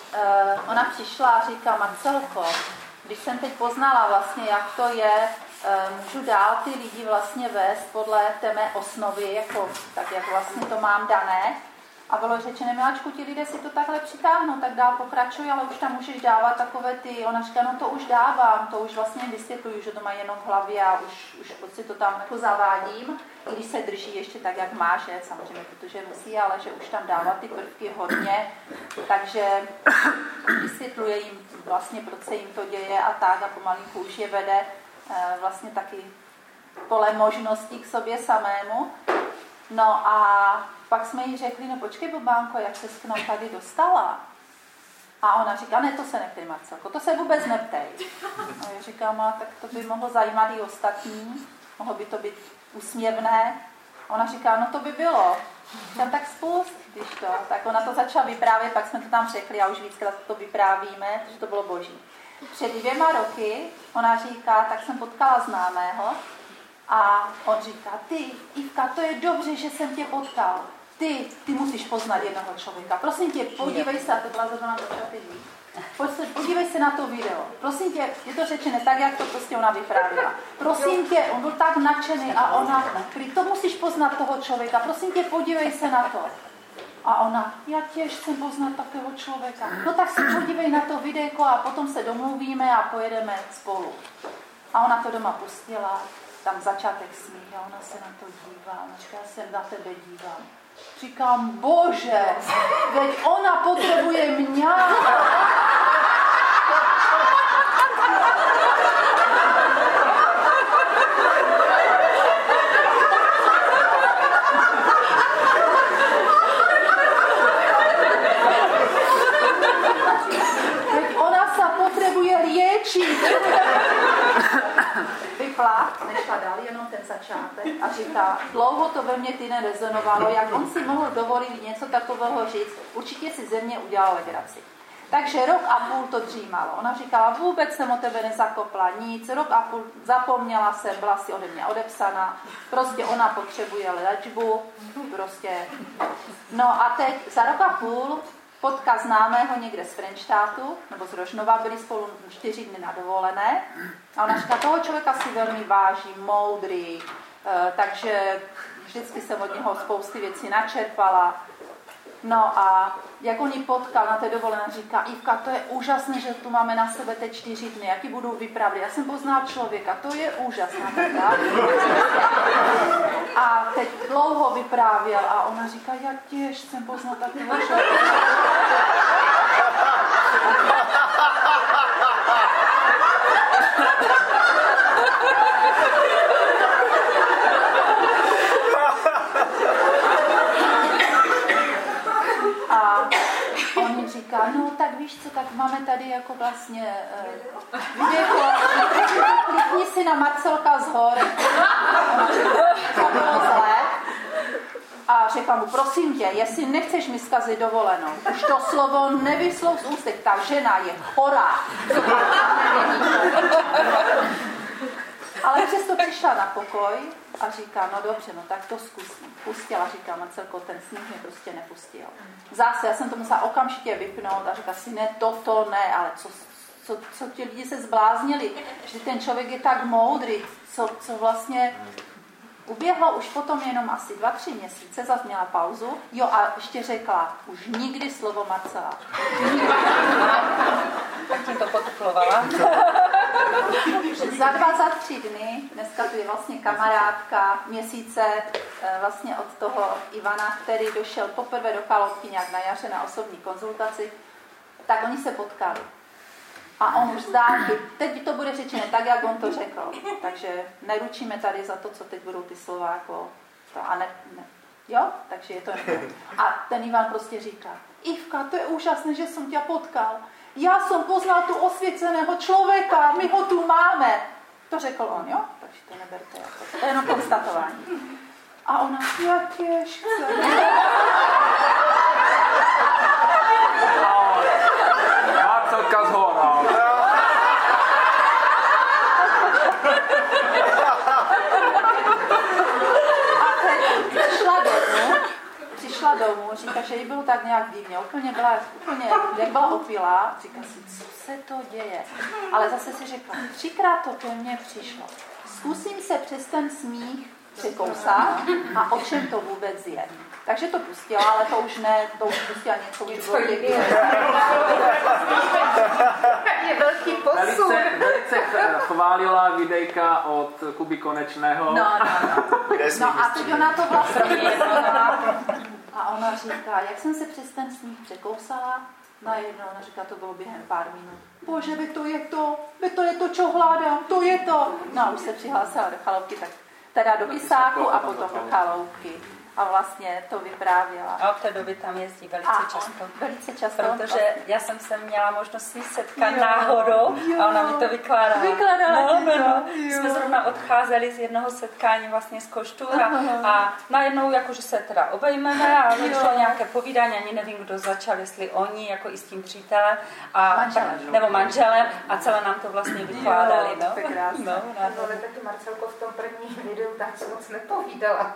Speaker 2: ona přišla a říká, Marcelko, když jsem teď poznala vlastně, jak to je, můžu dál ty lidi vlastně vést podle té mé osnovy, jako, tak jak vlastně to mám dané. A bylo řečené, miláčku, ti lidé si to takhle přitáhnou, tak dál pokračuj, ale už tam můžeš dávat takové ty, ona říká, no to už dávám, to už vlastně vysvětluju, že to má jenom v hlavě a už si to tam jako zavádím, i když se drží ještě tak, jak má, že samozřejmě, protože musí, ale že už tam dává ty prvky hodně, takže vysvětluje jim vlastně, proč se jim to děje a tak a pomalinku už je vede vlastně taky pole možností k sobě samému. No a pak jsme jí řekli, no počkej, Bobánko, jak ses k nám tady dostala? A ona říká, ne, to se neptej, Marcelko, to se vůbec neptej. A já říkám, a tak to by mohlo zajímat i ostatní, mohlo by to být úsměvné. A ona říká, no to by bylo. Říkám, tak spust, když to. Tak ona to začala vyprávět, pak jsme to tam řekli a už víckrát to vyprávíme, protože to bylo boží. Před 2 roky ona říká, tak jsem potkala známého, a on říká, ty, Ivka, to je dobře, že jsem tě potkal. Ty musíš poznat jednoho člověka. Prosím tě, podívej se, a to byla zrovna do čapy. Podívej se na to video. Prosím tě, je to řečené tak, jak to prostě ona vyprávila. Prosím tě, on byl tak nadšený a ona, to musíš poznat toho člověka. Prosím tě, podívej se na to. A ona, já těž chcem poznat takového člověka. No tak si podívej na to videjko a potom se domluvíme a pojedeme spolu. A ona to doma pustila. Tam začátek smích a ona se na to dívá. Ona říká, já se na tebe dívám. Říkám, bože, veď ona potřebuje mě. Veď ona se potřebuje léčit. Vypla, nešla dál, jenom ten začátek a říká, dlouho to ve mně ty nerezonovalo, jak on si mohl dovolit něco takového říct, určitě si ze mě udělal legraci. Takže 1,5 roku to dřímalo. Ona říkala, vůbec jsem o tebe nezakopla nic, 1,5 roku zapomněla jsem, byla si ode mě odepsaná, prostě ona potřebuje léčbu, prostě. No a teď za 1,5 roku potka známého někde z Frenštátu, nebo z Rožnova, byli spolu 4 dny na dovolené. A ona říká, toho člověka si velmi váží, moudrý, takže vždycky jsem od něho spousty věcí načerpala. No a jak on ji potkal na té dovolené, říká, Ivka, to je úžasné, že tu máme na sebe teď 4 dny, jak ji budu vyprávět. Já jsem poznala člověka, to je úžasné. A teď dlouho vyprávěl a ona říká, já těž jsem poznala takového člověka. A on mi říká, říká, no tak víš co, tak máme tady jako vlastně video, klikni si na Marcelka z hor. To bylo zlé. A řekla mu, prosím tě, jestli nechceš mi zkazit dovolenou, už to slovo nevyslou z ústek, ta žena je chorá. Ale přesto přišla na pokoj a říká, no dobře, no tak to zkusím. Pustila, říká Marcelko, ten sníh mě prostě nepustil. Zase, já jsem to musela okamžitě vypnout a říká si, ne, toto ne, ale co ti lidi se zbláznili, že ten člověk je tak moudrý, co vlastně uběhlo už potom jenom asi 2-3 měsíce, zase měla pauzu, jo a ještě řekla, už nikdy slovo Marcela.
Speaker 12: Tak tím to potuplovala.
Speaker 2: Za 2, za 3 dny, dneska tu je vlastně kamarádka měsíce vlastně od toho Ivana, který došel poprvé do Chaloupky nějak na jaře na osobní konzultaci, tak oni se potkali. A on už zdá, teď to bude řečené tak, jak on to řekl. Takže neručíme tady za to, co teď budou ty slova jako to. A ne. Jo? Takže je to ne. A ten Ivan prostě říká, Ivka, to je úžasné, že jsem tě potkal. Já jsem poznal tu osvěceného člověka, my ho tu máme. To řekl on, jo? Takže to neberte jako. To je jenom konstatování. A ona, jak těžké.
Speaker 5: Marcelka z hor.
Speaker 2: Přišla domů, říká, že jí bylo tak nějak divně, úplně jak byla opilá, říká si, co se to děje. Ale zase si řekla, 3krát to ke mně přišlo. Zkusím se přes ten smích překousat a o čem to vůbec je. Takže to pustila, ale to už ne, to už pustila něco už bylo
Speaker 7: je velký posun.
Speaker 5: Velice chválila videjka od Kuby Konečného.
Speaker 2: No a teď ona to vlastně a ona říká, jak jsem se přes ten smích překousala, najednou ona říká, to bylo během pár minut. Bože, to je to, čo hledám, to je to. No a už se přihlásila do Chaloupky, tak teda do Kysáku a potom do Chaloupky. A vlastně to vyprávěla.
Speaker 12: A od té doby tam jezdí velice často. Protože já jsem se měla možnost s ní setkat náhodou a ona mi to vykládala. No. Jsme zrovna odcházeli z jednoho setkání vlastně z Koštura a najednou jakože se teda obejmeme a vyšlo nějaké povídání, ani nevím, kdo začal, jestli oni, jako i s tím přítelem nebo manželem a celé nám to vlastně vykládali.
Speaker 7: Ale taky Marcelko v tom prvním videu tam se moc nepovídala.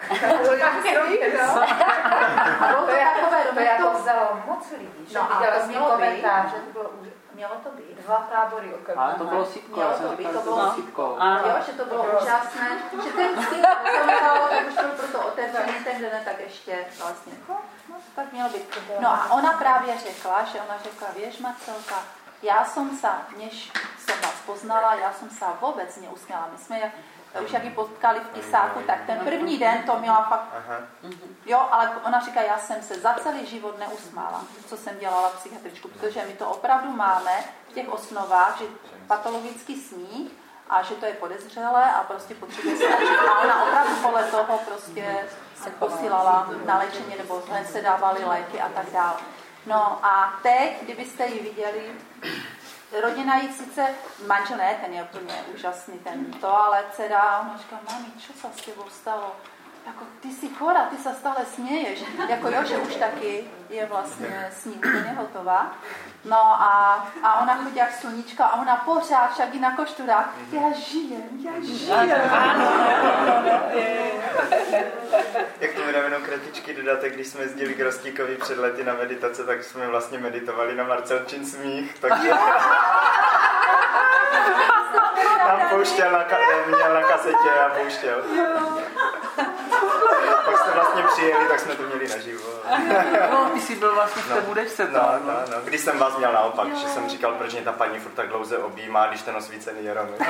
Speaker 7: To jako vzalo moc lidí, že viděla jsem komentáře, to bylo mělo to být 2 tábory okamžitě.
Speaker 5: Ale to bylo sitko,
Speaker 2: to bylo sitko. Jo, že to bylo úžasné, že ten sitko, tak už byl proto otevřený, ten den tak ještě vlastně, tak mělo být. No a ona právě řekla, víš Marcelka, já jsem se, než jsem vás poznala, já jsem se vůbec neusměla. My jsme už jak ji potkali v Kysáku, tak ten první den to měla fakt, jo, ale ona říká, já jsem se za celý život neusmála, co jsem dělala psychiatričku, protože my to opravdu máme v těch osnovách, že patologický smích a že to je podezřelé a prostě potřebuje se léčit. A ona opravdu podle toho prostě se posílala na léčení nebo hned se dávaly léky a tak dále. No a teď, kdybyste ji viděli, rodina jí sice, manžel ne, ten je úplně úžasný, ale dcera, ona říká, mami, co se s tebou stalo? Jako, ty jsi chora, ty se stále směješ. Jako jo, že už taky je vlastně s ní úplně hotová. No a ona chodí jak sluníčka a ona pořád však i na Košturách. Já žijem.
Speaker 9: Jak to mi dám jenom kratičký dodatek, když jsme jezdili k Rostíkovi před lety na meditace, tak jsme vlastně meditovali na Marcelčin smích, takže nám pouštěl, měl na kasetě a pouštěl. Pak jsme vlastně přijeli, tak jsme to měli naživo.
Speaker 5: No, ty jsi byl vlastně v té budečce.
Speaker 9: No. Když jsem vás měl naopak, že jsem říkal, proč mě ta paní furt tak dlouze objímá, když ten osvícený je Romy.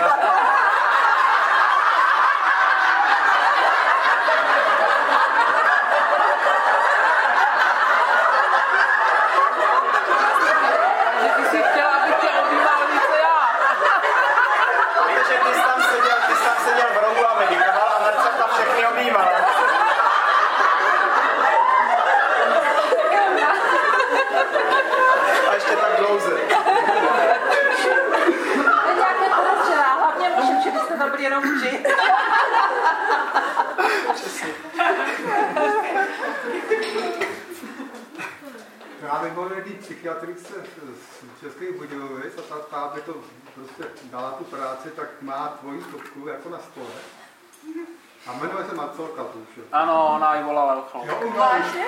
Speaker 8: Já bych byl jedný psychiatrice z Českých Budějovic a ta by to prostě dala tu práci, tak má tvoji stopku jako na stole. A jmenuje se Marcelka Tuše.
Speaker 5: Ano, ona ji volala Ochlou.
Speaker 2: Vážně?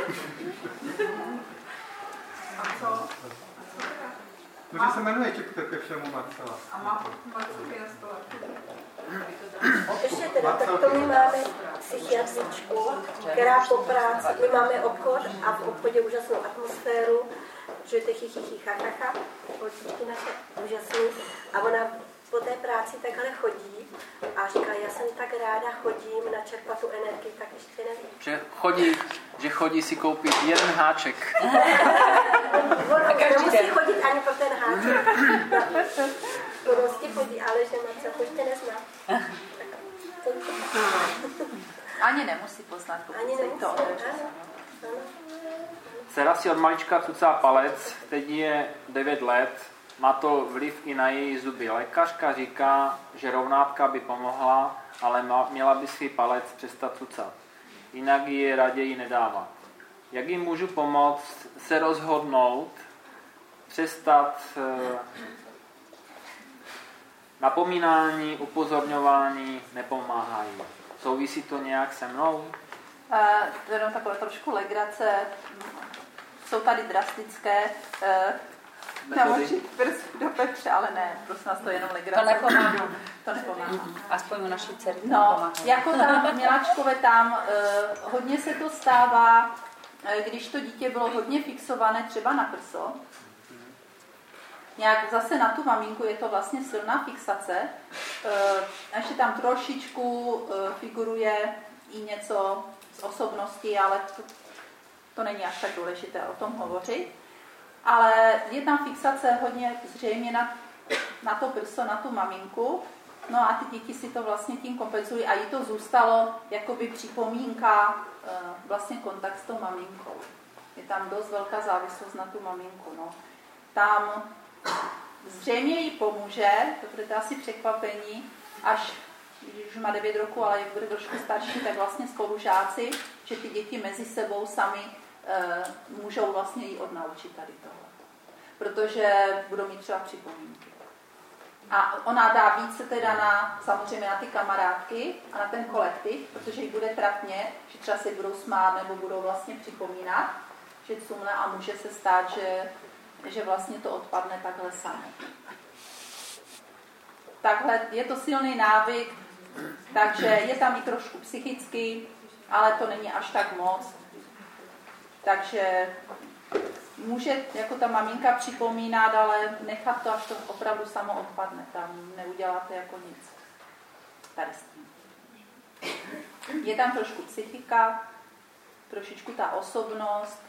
Speaker 7: A co?
Speaker 8: No, že se jmenuje ke všemu Marcela.
Speaker 7: A má Marcelky na stole.
Speaker 13: Ještě teda, tak to my máme psychiatričku, která po práci, my máme obchod a v obchodě úžasnou atmosféru, že to chichichichachacha, děti naše úžasný a ona po té práci takhle chodí a říká, já jsem tak ráda chodím načerpat tu energii, tak ještě nevím.
Speaker 5: Že chodí si koupit jeden háček.
Speaker 13: Ona nemusí chodit ani po ten háček. Prostě chodí, ale že Marcelku ještě nezná.
Speaker 2: Ani nemusí poznat,
Speaker 13: ani nemusí,
Speaker 2: to
Speaker 5: Dcera si od malička cucá palec, teď je 9 let, má to vliv i na její zuby. Lékařka říká, že rovnátka by pomohla, ale měla by si palec přestat cucat. Jinak ji raději nedávat. Jak jim můžu pomoct se rozhodnout, přestat napomínání, upozorňování nepomáhají. Souvisí to nějak se mnou?
Speaker 2: Jenom takové trošku legrace. Jsou tady drastické. Namočit prst do pepře, ale ne, prosím nás, to je jenom legrace.
Speaker 12: To nepomáhá.
Speaker 2: To nepomáhá.
Speaker 12: Aspoň u naší dcery
Speaker 2: no, jako tam, miláčkové tam, hodně se to stává, když to dítě bylo hodně fixované třeba na prso. Nějak zase na tu maminku je to vlastně silná fixace. Ještě tam trošičku figuruje i něco z osobnosti, ale to není až tak důležité o tom hovořit. Ale je tam fixace hodně zřejmě na to prso, na tu maminku. No a ty děti si to vlastně tím kompenzují a jí to zůstalo jakoby připomínka vlastně kontakt s tou maminkou. Je tam dost velká závislost na tu maminku. No. Tam zřejmě jí pomůže, to bude asi překvapení, až když už má 9 roku, ale jak bude trošku starší, tak vlastně spolužáci, že ty děti mezi sebou sami můžou vlastně jí odnaučit tady tohle. Protože budou mít třeba připomínky. A ona dá více teda samozřejmě na ty kamarádky a na ten kolektiv, protože jí bude trapně, že třeba se budou smát nebo budou vlastně připomínat, že cumne a může se stát, že vlastně to odpadne takhle samo. Takhle je to silný návyk, takže je tam i trošku psychicky, ale to není až tak moc. Takže může jako ta maminka připomínat, ale nechat to, až to opravdu samo odpadne. Tam neuděláte jako nic. Tady s tím. Je tam trošku psychika, trošičku ta osobnost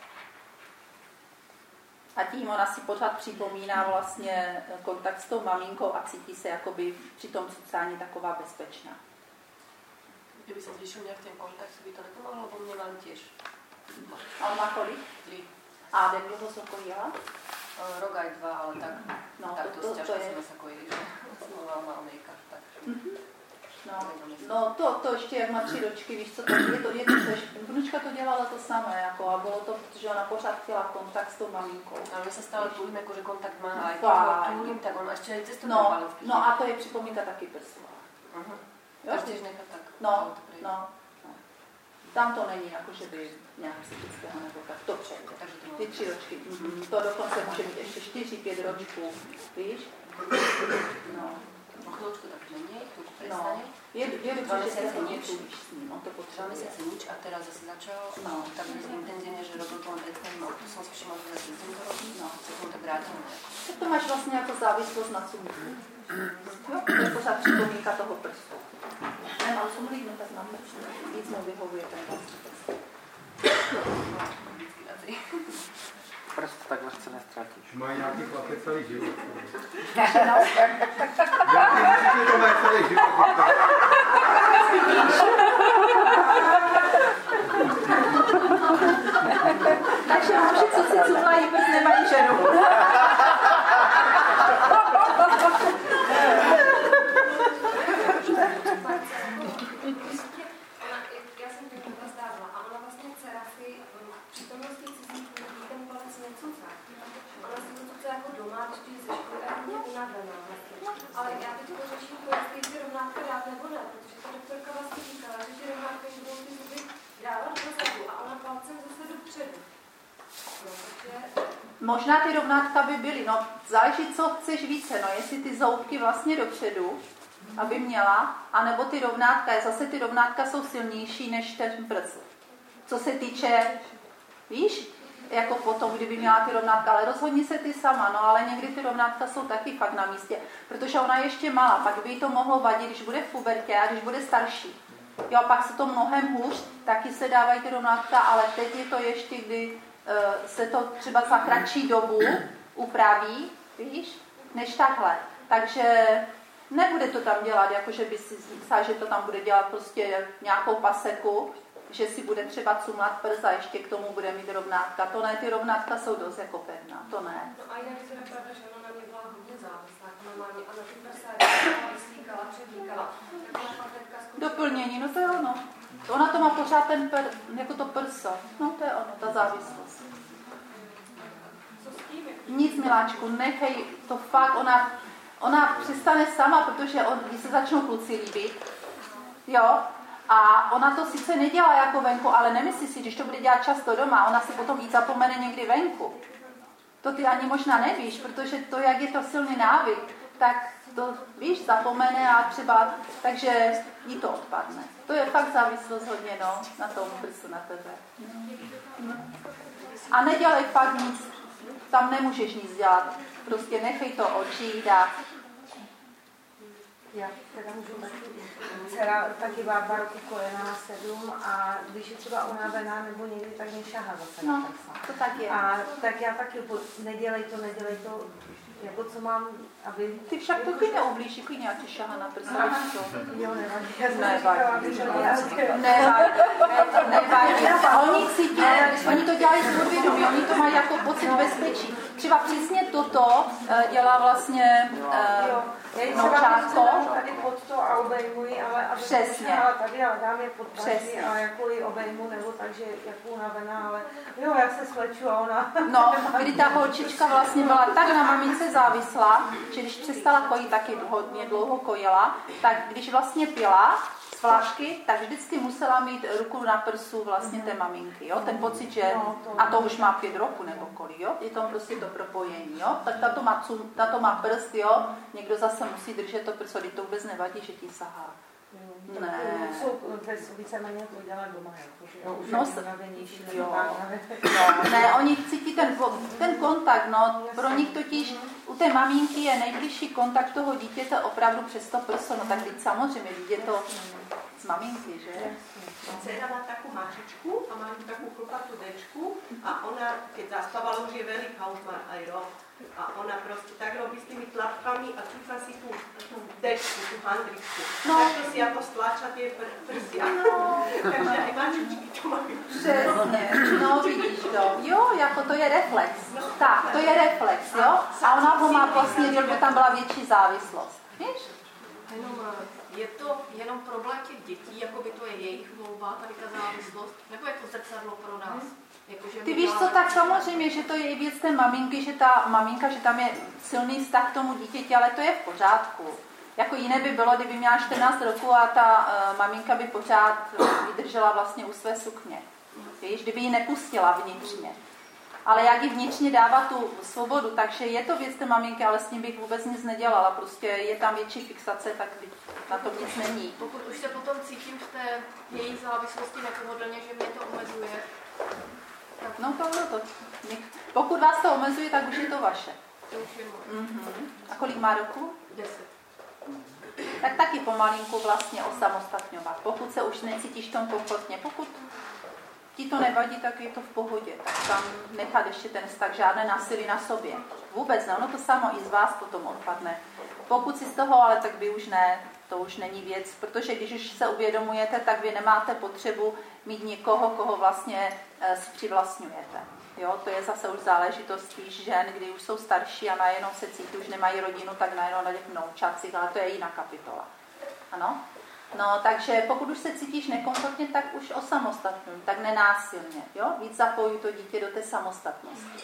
Speaker 2: a tím ona si pořád připomíná vlastně kontakt s tou maminkou a cítí se jakoby při tom cucání taková bezpečná.
Speaker 14: Kdyby se zvýšil nějak ten kontakt, by to nepomohlo, bo mě mám těž.
Speaker 2: A on má kolik?
Speaker 14: 3.
Speaker 2: A jak dlouho se kojila?
Speaker 14: Rok aj 2, ale tak,
Speaker 2: no,
Speaker 14: tak to ťažko
Speaker 2: je...
Speaker 14: sme sa kojili, že som mal mlieka, tak.
Speaker 2: No to ještě, jak má 3 ročky, víš co, je to vnučka to dělala to samé, jako, a bylo to, protože ona pořád chtěla kontakt s tou maminkou.
Speaker 14: Ale my se stále tujím, jako, že kontakt má, a keď ho tujím, tak on ještě aj cestu palec.
Speaker 2: No a to je připomínka taky prsu.
Speaker 14: Každý nechá tak.
Speaker 2: No. Tam to není jako, že by nějak psychického nebo tak, to přejde. Ty 3 ročky, to dokonce může být ještě 4-5 ročků, víš? No.
Speaker 14: Chvíľočku tak menej, chvíľku prestane.
Speaker 2: Je
Speaker 14: Dva mesiace nič.
Speaker 2: On to potřebuje.
Speaker 14: 2 mesiace nič a teraz zase začal tak intenzívne, že robil to len predtým, a tu som si všimla, že zase to robí, tak mu to vrátil.
Speaker 2: Tak to máš vlastně jako závislost na cumku. To je pořád připomínka toho prstu. Nemám cumlík, no tak mám víc mu vyhovuje ten vlastní prst.
Speaker 5: Prst tak lehce nestratíš.
Speaker 8: Mají nějaký chlapy celý život.
Speaker 2: Nějaký
Speaker 8: určitě to mají celý život.
Speaker 2: Takže muži, co si cumlají, vůbec nemají ženu.
Speaker 4: Já jsem to rozdávala a ona vlastně dcera si přítomností cizích lidí ten palec necucá.
Speaker 2: Možná ty rovnátka by byly, no záleží, co chceš více, no jestli ty zoubky vlastně dopředu, aby měla, anebo ty rovnátka, zase ty rovnátka jsou silnější než ten prst. Co se týče, víš, jako potom, kdyby měla ty rovnátka, ale rozhodni se ty sama, no ale někdy ty rovnátka jsou taky fakt na místě, protože ona je ještě malá, pak by jí to mohlo vadit, když bude v pubertě a když bude starší. Jo, pak se to mnohem hůř, taky se dávají ty rovnátka, ale teď je to ještě, kdy se to třeba za kratší dobu upraví, víš, než takhle. Takže nebude to tam dělat, jakože by si myslela, že to tam bude dělat prostě nějakou paseku, že si bude třeba cumlat prst a ještě k tomu bude mít rovnátka. To ne, ty rovnátka jsou dost jako pevná, to ne.
Speaker 15: No a jinak je to pravda, že ona na mě byla hodně závislá, normálně, a na ty prsa vyslíkala, převlíkala.
Speaker 2: Doplnění, no to je ono. Ona to má pořád jako to prso. No to je ono, ta závislost. Nic, miláčku, nechej to fakt, ona přestane sama, protože když se začnou kluci líbit, jo, a ona to sice nedělá jako venku, ale nemyslí si, když to bude dělat často doma, ona si potom jí zapomene někdy venku. To ty ani možná nevíš, protože to, jak je to silný návyk, tak to, víš, zapomene a třeba, takže jí to odpadne. To je fakt závislost hodně, no, na tom prsu na tebe. No. A nedělej fakt nic, tam nemůžeš nic dělat. Prostě nechej to odžít a...
Speaker 7: Já teda můžu taky. Dcera taky má 2 roky kolena na 7 a když je třeba unavená nebo někdy, tak mě šahá zase na prsa.
Speaker 2: To tak je.
Speaker 7: A tak já taky, nedělej to, jako co mám, aby...
Speaker 2: Ty však to ty neublíží, klidně, a ty šahá na prsa.
Speaker 7: Jo, nevadí.
Speaker 2: Nevadí. Oni cítí, oni to dělají z podvědomí, oni to mají jako pocit bezpečí. Třeba přesně toto dělá vlastně
Speaker 7: Čátko. Tady pod to a obejmuji, ale aby
Speaker 2: přesně.
Speaker 7: Ale tady, ale dám je pod paži a jako ji obejmu, nebo takže jako unavená, ale jo, jak se sleču a ona...
Speaker 2: No, kdy ta holčička vlastně byla tak na mamince závislá, že když přestala kojit, taky hodně dlouho kojila, tak když vlastně pila z flašky, tak vždycky musela mít ruku na prsu vlastně té maminky, jo, ten pocit, že, a to už má 5 roku nebo kolik, jo, je tam prostě to propojení, jo, tak tato má prst, jo, někdo zase musí držet to prso, když to vůbec nevadí, že ti sahá. Ne.
Speaker 7: Víceméně to dělat doma, jakože
Speaker 2: no, ne, oni cítí ten kontakt, no, pro nich totiž u té maminky je nejbližší kontakt toho dítěte opravdu přes to prso, no tak teď samozřejmě je to z maminky, že?
Speaker 11: Dcera má takovou mačičku a má takovou chlupatú dečku a ona, keď zaspávala, už je veľký Hausmann aj rok. A ona prostě tak robí s tými tlapkami a čípa si tu dečku, tu handričku. No. Tak to si jako stláča tie prsty. No. Takže aj mačičky to mají.
Speaker 2: Přesně, no vidíš to. Jo, jako to je reflex. No. Tak, to je reflex, jo? A ona ho má vlastně, kdyby tam byla větší závislost. Víš?
Speaker 15: Je to jenom problém těch dětí, jako by to je jejich volba, tady ta závislost, nebo je to zrcadlo pro nás?
Speaker 2: Ty víš co, tak samozřejmě, že to je i věc té maminky, že ta maminka, že tam je silný vztah k tomu dítěti, ale to je v pořádku. Jako jiné by bylo, kdyby měla 14 roku a ta maminka by pořád vydržela vlastně u své sukně. Víš, kdyby ji nepustila vnitřně. Ale jak ji vnitřně dává tu svobodu, takže je to věc té maminky, ale s tím bych vůbec nic nedělala. Prostě je tam větší fixace, tak na to nic není.
Speaker 15: Pokud už se potom cítím v té její závislosti nepohodlně, že mě to omezuje, tak...
Speaker 2: No to. Pokud vás to omezuje, tak už je to vaše.
Speaker 15: To už je moje.
Speaker 2: A kolik má roku?
Speaker 15: 10.
Speaker 2: Tak taky pomalinku vlastně osamostatňovat. Pokud se už necítíš v tom komfortně, pokud ti to nevadí, tak je to v pohodě. Tak tam nechat ještě ten vztah, žádné násilí na sobě. Vůbec ne, ono to samo i z vás potom odpadne. Pokud si z toho, ale tak vy už ne, to už není věc, protože když už se uvědomujete, tak vy nemáte potřebu mít někoho, koho vlastně si přivlastňujete. Jo, to je zase už záležitost spíš žen, kdy už jsou starší a najednou se cítí, už nemají rodinu, tak najednou na těch vnoučacích, ale to je jiná kapitola. Ano? No, takže pokud už se cítíš nekomfortně, tak už osamostatňuj, tak nenásilně, jo? Víc zapojuj to dítě do té samostatnosti.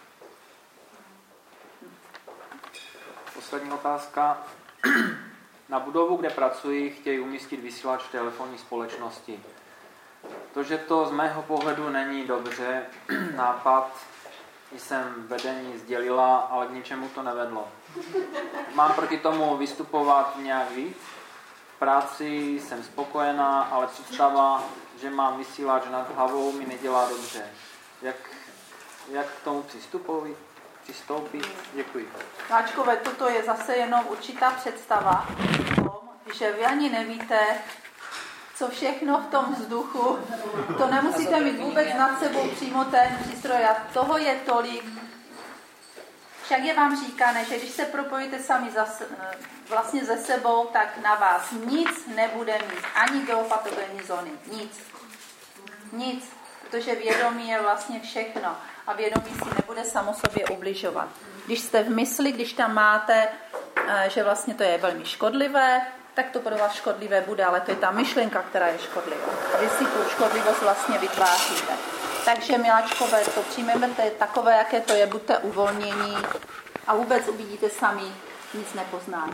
Speaker 5: Poslední otázka. Na budovu, kde pracuji, chtějí umístit vysílač telefonní společnosti. To, že to z mého pohledu není dobře nápad, jsem vedení sdělila, ale k ničemu to nevedlo. Mám proti tomu vystupovat nějak víc. V práci jsem spokojená, ale představa, že mám vysílač nad hlavou, mi nedělá dobře. Jak k tomu přistoupit? Děkuji.
Speaker 2: Máčkové, toto je zase jenom určitá představa, že vy ani nevíte, co všechno v tom vzduchu, to nemusíte mít vůbec nad sebou přímo ten přístroj a toho je tolik. Však je vám říkané, že když se propojíte sami vlastně ze sebou, tak na vás nic nebude mít, ani geopatogenní zóny, nic, protože vědomí je vlastně všechno a vědomí si nebude samo sobě ubližovat. Když jste v mysli, když tam máte, že vlastně to je velmi škodlivé, tak to pro vás škodlivé bude, ale to je ta myšlenka, která je škodlivá. Vy si tu škodlivost vlastně vytváříte. Takže, miláčkové, to přijmeme, to je takové, jaké to je, buďte uvolnění a vůbec uvidíte sami, nic nepoznáte.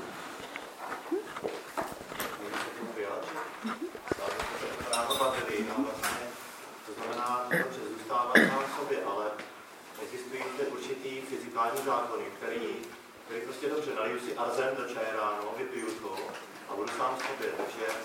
Speaker 16: To znamená, že zůstávat sám sobě, ale existují zde určitý fyzikální zákony, který prostě dobře, naliju si arzen do čaje ráno, vypiju to a budu sám sobě, takže...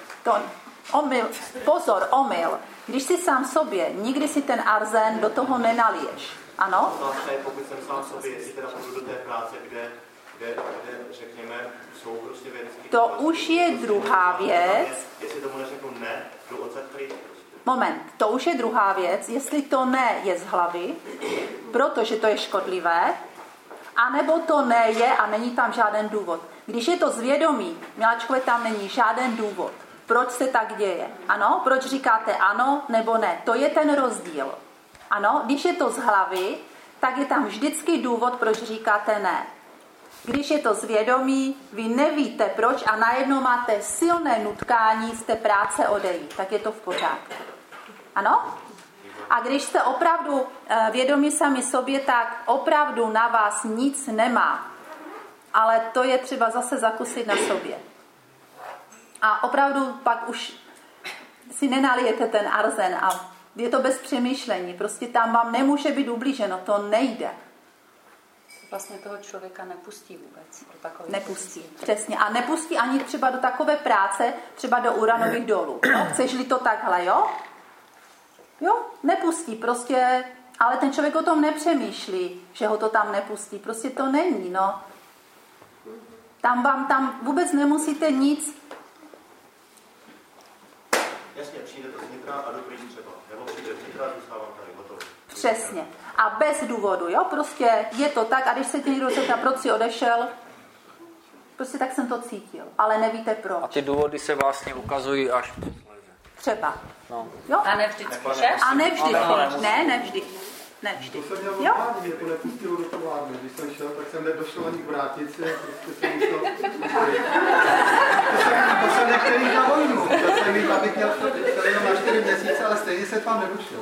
Speaker 16: Omyl. Když jsi sám sobě, nikdy si ten arzen do toho nenaliješ. Ano? Otázka je, pokud jsem sám sobě, jestli teda půjdu do té práce, kde řekněme, jsou prostě vědecký...
Speaker 2: To už je druhá věc.
Speaker 16: Jestli tomu neřeknu ne, jdu odsud pryč.
Speaker 2: Moment, to už je druhá věc, jestli to ne je z hlavy, protože to je škodlivé, anebo to ne je a není tam žádný důvod. Když je to z vědomí, miláčkové, tam není žádný důvod. Proč se tak děje? Ano? Proč říkáte ano nebo ne? To je ten rozdíl. Ano? Když je to z hlavy, tak je tam vždycky důvod, proč říkáte ne. Když je to z vědomí, vy nevíte proč a najednou máte silné nutkání z té práce odejít, tak je to v pořádku. Ano? A když jste opravdu vědomí sami sobě, tak opravdu na vás nic nemá. Ale to je třeba zase zakusit na sobě. A opravdu pak už si nenalijete ten arzen a je to bez přemýšlení. Prostě tam vám nemůže být ublíženo, to nejde.
Speaker 14: Vlastně toho člověka nepustí vůbec.
Speaker 2: Nepustí, přesně. A nepustí ani třeba do takové práce, třeba do uranových dolů. No, chceš-li to takhle, jo? Jo, nepustí, prostě, ale ten člověk o tom nepřemýšlí, že ho to tam nepustí. Prostě to není, no. Tam vůbec nemusíte nic.
Speaker 16: Jasně, přijde to znitra a jdu pryč třeba. Nebo přijde znitra a zůstávám tady, hotovo.
Speaker 2: Přesně. A bez důvodu, jo, prostě je to tak a když se ti někdo zeptá, proč si odešel, prostě tak jsem to cítil, ale nevíte proč.
Speaker 5: A ty důvody se vlastně ukazují až
Speaker 2: třeba.
Speaker 5: No.
Speaker 2: Jo?
Speaker 12: A nevždycky.
Speaker 2: A nevždy. Ne, nevždy. Nevždy.
Speaker 8: To jsem měl odpádit, mě to nepustilo do továrny. Když jsem šel, tak jsem nedošel ani k vrátit se, prostě jsem musel... To jsem nechtěl jít na vojnu. To jsem jít, abych měl jenom na 4 měsíce, ale stejně se tam nedošel.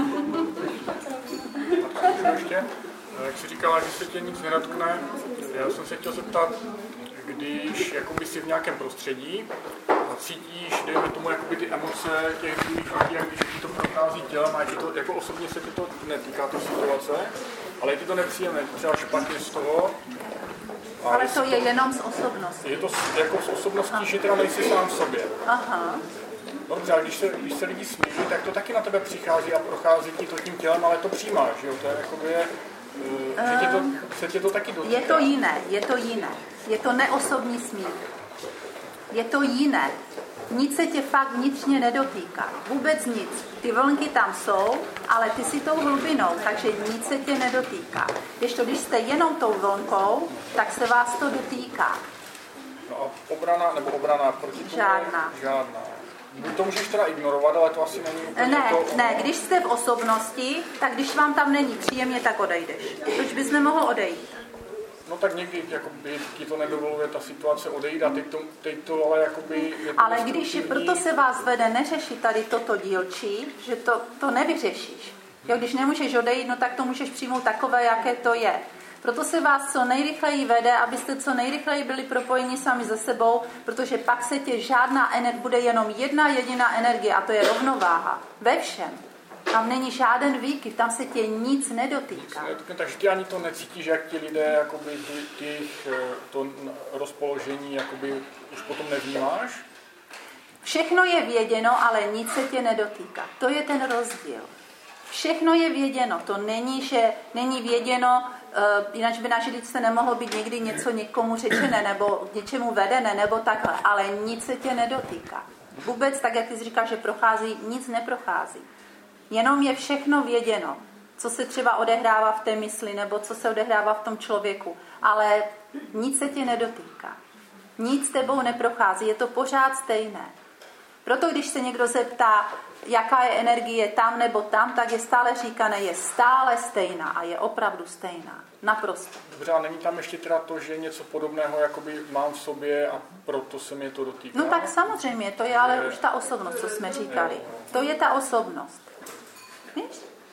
Speaker 17: Ještě, jak jsi říkala, že se tě nic nedotkne, já jsem se chtěl zeptat, když jakoby jsi v nějakém prostředí a cítíš, dejme tomu, jakoby ty emoce těch druhých lidí, jak když ti to prochází tělem, a ti to, jako osobně se ti to netýká té situace, ale je ti to nepříjemné, třeba špatně z toho.
Speaker 2: Ale to je jenom z osobnosti.
Speaker 17: Je to jako z osobností, že teda nejsi sám v sobě.
Speaker 2: Aha.
Speaker 17: Dobře, ale když se lidi smějí, tak to taky na tebe přichází a prochází ti to tím tělem, ale to přijímáš, že jo? To je jakoby, že se tě to taky dotýká.
Speaker 2: Je to jiné. Je to neosobní smích. Je to jiné. Nic se tě fakt vnitřně nedotýká. Vůbec nic. Ty vlnky tam jsou, ale ty si tou hlubinou, takže nic se tě nedotýká. Když jste jenom tou vlnkou, tak se vás to dotýká.
Speaker 17: No a obrana proti tomu? Žádná. To můžeš teda ignorovat, ale to asi není...
Speaker 2: Ne, když jste v osobnosti, tak když vám tam není příjemně, tak odejdeš. Proč bys nemohl odejít?
Speaker 17: No tak někdy jakoby, ti to nedovoluje ta situace odejít a teď to ale jakoby...
Speaker 2: Ale když, proto se vás vede neřešit tady toto dílčí, že to nevyřešíš. Jo, když nemůžeš odejít, no tak to můžeš přijmout takové, jaké to je. Proto se vás co nejrychleji vede, abyste co nejrychleji byli propojeni sami ze sebou, protože pak se tě žádná bude jenom jedna jediná energie a to je rovnováha. Ve všem. Tam není žádný výkyv, tam se tě nic nedotýká.
Speaker 17: Takže ty ani to necítíš, jak ti lidé, jakoby, to rozpoložení jakoby, už potom nevnímáš?
Speaker 2: Všechno je věděno, ale nic se tě nedotýká. To je ten rozdíl. Všechno je věděno. To není, že není věděno, jinak by na židličce nemohlo být někdy něco někomu řečené, nebo něčemu vedené, nebo takhle, ale nic se tě nedotýká. Vůbec, tak jak ty jsi říkal, že prochází, nic neprochází. Jenom je všechno věděno, co se třeba odehrává v té mysli, nebo co se odehrává v tom člověku, ale nic se tě nedotýká. Nic tebou neprochází, je to pořád stejné. Proto když se někdo zeptá, jaká je energie tam nebo tam, tak je stále říkané, je stále stejná a je opravdu stejná. Naprosto.
Speaker 17: Dobře, a není tam ještě teda to, že něco podobného jakoby mám v sobě a proto se mě to dotýká?
Speaker 2: No tak samozřejmě, to je ale už ta osobnost, co jsme říkali. To je ta osobnost. Víš?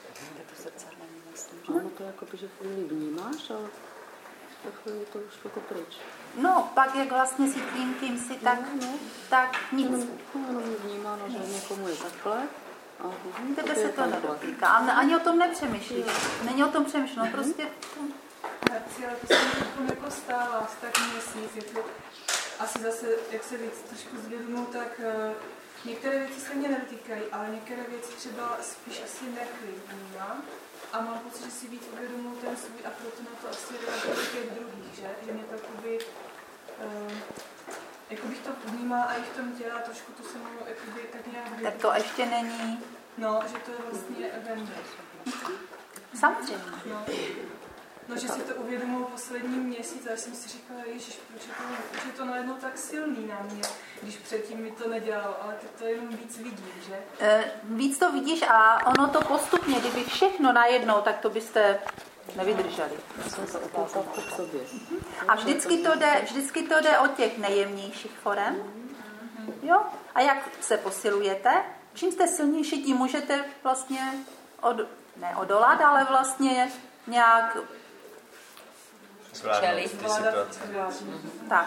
Speaker 18: Ono to jakoby, že chvíli vnímáš, ale tak chvíli to už jako pryč.
Speaker 2: No, pak jak vlastně si tím, kým si, tak nic.
Speaker 18: Ono vnímáno, že někomu je takhle.
Speaker 2: Tebe se to nedotýká. Ani o tom nepřemýšlíš. Není o tom přemýšleno, prostě...
Speaker 10: Herci, ale to se mi jako stává, tak měsíc. Je to asi zase, jak se víc trošku zvědomou, tak některé věci se mě nedotýkají, ale některé věci třeba spíš asi nevnímám. A mám pocit, že si víc uvědomuji ten svůj a proto na to asi reaguji těch druhých, že mě to jakoby to vnímá a i v tom dělá trošku to se mnou tak nějak...
Speaker 2: Tak to ještě není...
Speaker 10: No, že to je vlastně ve mně.
Speaker 2: Samozřejmě.
Speaker 10: No, že si to uvědomuji poslední měsíc a jsem si říkala, ježiš, proč je to najednou tak silný na mě, když předtím mi to nedělalo, ale teď to jenom víc vidím, že?
Speaker 2: Víc to vidíš a ono to postupně, kdyby všechno najednou, tak to byste nevydrželi. A vždycky to jde od těch nejjemnějších forem. Jo? A jak se posilujete? Čím jste silnější, tím můžete vlastně neodolat, ale vlastně nějak
Speaker 9: zvládnout ty situace.
Speaker 2: Tak.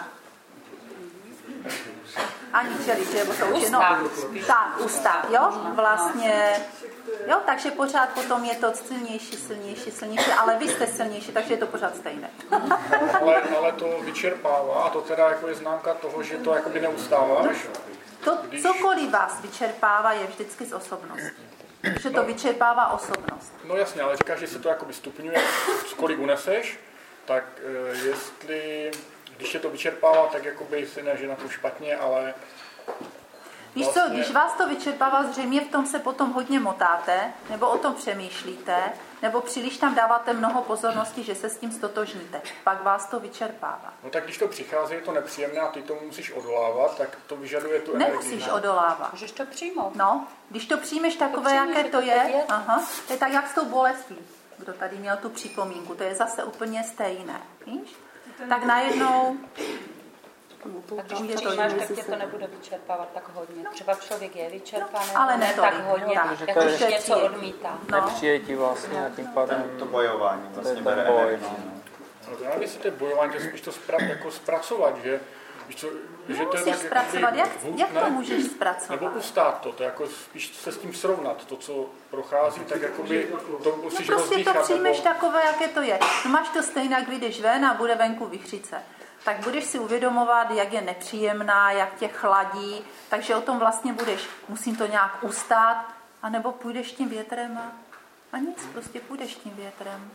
Speaker 2: Ani čelit, nebo to už je, no, tak, ústav, jo, vlastně, jo, takže pořád potom je to silnější, ale vy jste silnější, takže je to pořád stejné.
Speaker 17: ale to vyčerpává a to teda jako je známka toho, že to jakoby neustáváš?
Speaker 2: Cokoliv vás vyčerpává, je vždycky z osobnosti. Že to vyčerpává osobnost.
Speaker 17: No jasně, ale říkáš, že se to jakoby stupňuje, kolik uneseš, tak když je to vyčerpává, tak jakoby si ne, že na to špatně, ale...
Speaker 2: Víš co, když vás to vyčerpává, zřejmě v tom se potom hodně motáte, nebo o tom přemýšlíte, nebo příliš tam dáváte mnoho pozornosti, že se s tím stotožníte. Pak vás to vyčerpává.
Speaker 17: No tak když to přichází, je to nepříjemné a ty tomu musíš odolávat, tak to vyžaduje tu energii.
Speaker 2: Nemusíš odolávat.
Speaker 12: Můžeš to přijmout.
Speaker 2: No, když to přijmeš takové, jaké to je, to je tak, jak s tou bolestí. Kdo tady měl tu připomínku, to je zase úplně stejné. Víš? Tak najednou...
Speaker 12: Tak když to máš, tak tě to nebude vyčerpávat tak hodně. Třeba člověk je vyčerpaný,
Speaker 2: ale ne
Speaker 12: tak hodně, jako když něco odmítá.
Speaker 5: Nepřijetí vlastně a tím pádem...
Speaker 9: To bojování vlastně bere energii.
Speaker 17: No to nevím, jestli to je bojování, to je spíš to jako zpracovat, že...
Speaker 2: Že to je tak zpracovat. Jak to můžeš zpracovat?
Speaker 17: Nebo ustát to jako spíš se s tím srovnat, to, co prochází, tak jakoby to musíš
Speaker 2: prostě
Speaker 17: rozdýchat.
Speaker 2: To přijmeš takové, jaké to je. No máš to stejně, jak vyjdeš ven a bude venku vichřice. Tak budeš si uvědomovat, jak je nepříjemná, jak tě chladí, takže o tom vlastně musím to nějak ustát, anebo půjdeš tím větrem a nic, prostě půjdeš tím větrem.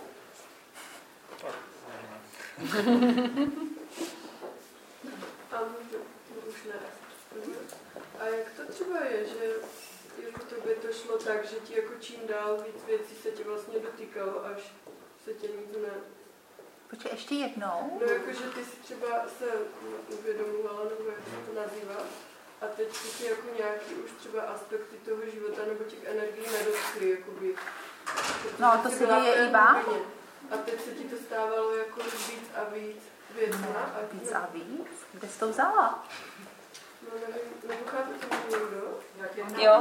Speaker 10: A jak to třeba je, že jako tobě to šlo tak, že ti jako čím dál víc věcí se tě vlastně dotýkalo, až se tě nic ne...
Speaker 2: Počkej, ještě jednou?
Speaker 10: No jakože ty si třeba se uvědomovala, nebo jak se to nazývá, a teď si jako nějaký už třeba aspekty toho života nebo těch energií nedotkly, jakoby.
Speaker 2: No, to se děje i vám?
Speaker 10: A teď se ti to stávalo jako víc a víc věcma.
Speaker 2: Víc a víc? Kde jsi to vzala?
Speaker 10: No nevím, nepochápe to někdo?
Speaker 12: Jo.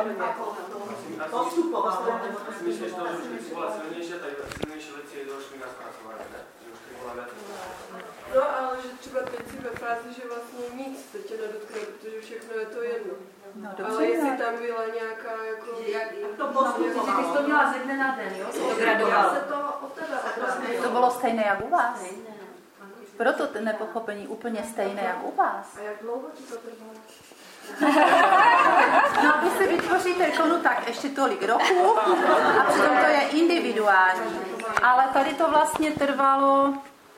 Speaker 19: Myslíš, že to už byla silnější, tak silnější věci je další zpracování, ne?
Speaker 10: No ale že třeba teď si ve
Speaker 20: vychází, že vlastně nic se tě nedotkne, protože všechno je to jedno.
Speaker 2: No,
Speaker 20: ale jestli tam byla nějaká jako...
Speaker 3: To postupovalo. Ty jsi to měla ze dne na den, jo?
Speaker 20: Já se to od tebe.
Speaker 2: To bylo stejné jak u vás. Proto to nepochopení úplně stejné jak u vás.
Speaker 20: A jak dlouho ti to trvalo?
Speaker 2: No, když si vytvoříte ikonu, tak ještě tolik roku a přitom to je individuální. Ale tady to vlastně trvalo,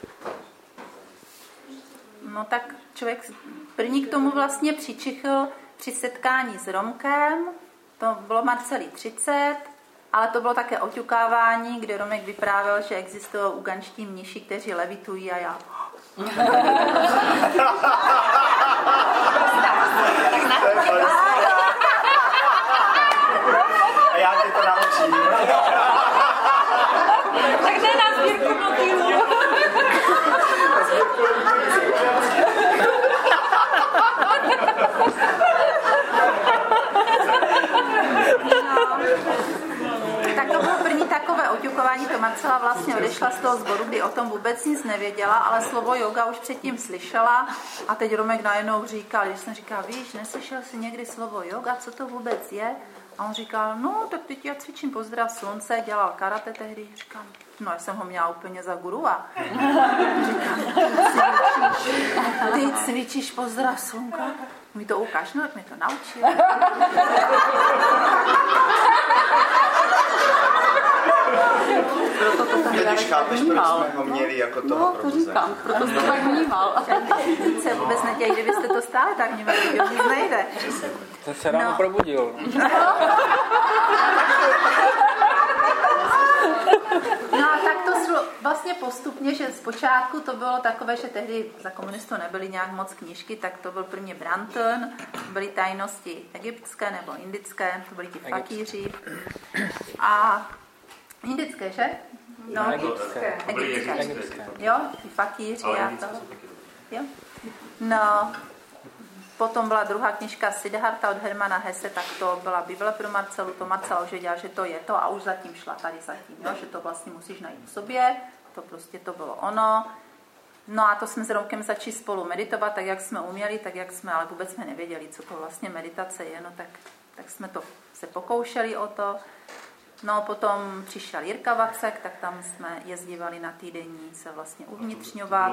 Speaker 2: no tak člověk první k tomu vlastně přičichl při setkání s Romkem, to bylo Marceli 30, ale to bylo také oťukávání, kde Romek vyprávěl, že existují uganští mniši, kteří levitují a já...
Speaker 9: A já ti to naučím.
Speaker 12: Tak dej na sbírku motýlů.
Speaker 2: Tak to bylo první takové oťukování, to Marcela vlastně odešla z toho sboru, kdy o tom vůbec nic nevěděla, ale slovo yoga už předtím slyšela a teď Romek najednou říkal, když jsem říkala, víš, neslyšel jsi někdy slovo yoga, co to vůbec je? A on říkal, no, tak teď já cvičím Pozdrav slunce, dělal karate tehdy, říkám, no, já jsem ho měla úplně za gurua. Říkám, ty cvičíš Pozdrav slunka? Mi to ukáž, no, jak mi to naučil.
Speaker 9: Proto to tam když chápeš, proč jsme ho měli jako toho
Speaker 2: no, to říkám, proto jste tak vnímal. Teď se vůbec nedějí, kdybyste to stále tak vnímali, když nic nejde.
Speaker 5: To se ráno probudil.
Speaker 2: No a tak to šlo vlastně postupně, že zpočátku to bylo takové, že tehdy za komunistů nebyly nějak moc knížky, tak to byl prvně Branton, byly tajnosti egyptské nebo indické, to byly ti fakíři. A indické, že? No, egyptské. Jo, ti fakíři a to. Jo. No, potom byla druhá knižka Siddharta od Hermana Hesse, tak to byla Bible pro Marcelu, to Marcela už věděla, že to je to a už zatím šla tady zatím, jo? Že to vlastně musíš najít v sobě, to prostě to bylo ono. No a to jsme s Romkem začali spolu meditovat, tak jak jsme uměli, tak jak jsme, ale vůbec jsme nevěděli, co to vlastně meditace je, no tak jsme to se pokoušeli o to. No potom přišel Jirka Vacek, tak tam jsme jezdívali na týdenní se vlastně uvnitřňovat.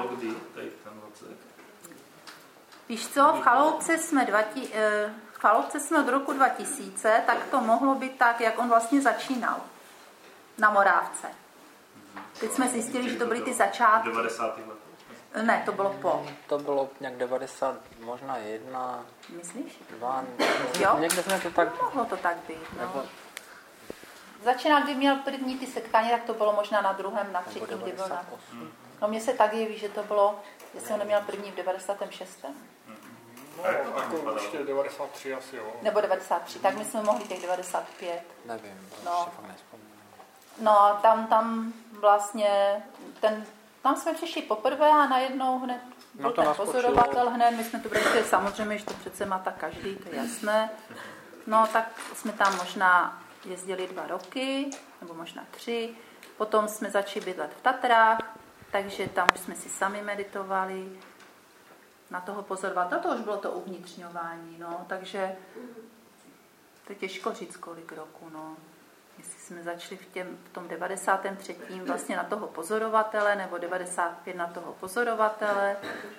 Speaker 2: Víš co, v Chaloupce jsme od roku 2000, tak to mohlo být tak, jak on vlastně začínal na Morávce. Teď jsme zjistili, že to byly ty začátky.
Speaker 1: 90. let.
Speaker 2: Ne, to bylo po.
Speaker 5: To bylo nějak 90, možná 1.
Speaker 2: Myslíš?
Speaker 5: 2.
Speaker 2: Jo?
Speaker 5: Někde jsme to tak...
Speaker 2: Mohlo to tak být, no. Začínal, kdy měl první ty setkání, tak to bylo možná na druhém, na třetím, kdy byl na... No mně se tak jeví, že to bylo, že jsem ho neměl první v 96.
Speaker 17: No, určitě 93 asi, jo.
Speaker 2: Nebo 93, tak my jsme mohli těch 95.
Speaker 5: Nevím, to
Speaker 2: no.
Speaker 5: si fakt nespomínám.
Speaker 2: No, tam vlastně, tam jsme přišli poprvé a najednou hned byl ten pozorovatel hned, my jsme tu brali, samozřejmě, že to přece má tak každý, to je jasné. No, tak jsme tam možná jezdili 2 roky, nebo možná 3, potom jsme začali bydlet v Tatrách, takže tam už jsme si sami meditovali, na toho pozorovat. To už bylo to uvnitřňování, no, takže to je těžko říct, kolik roku, no. Jestli jsme začali v tom 93. vlastně na toho pozorovatele, nebo 95 na toho pozorovatele.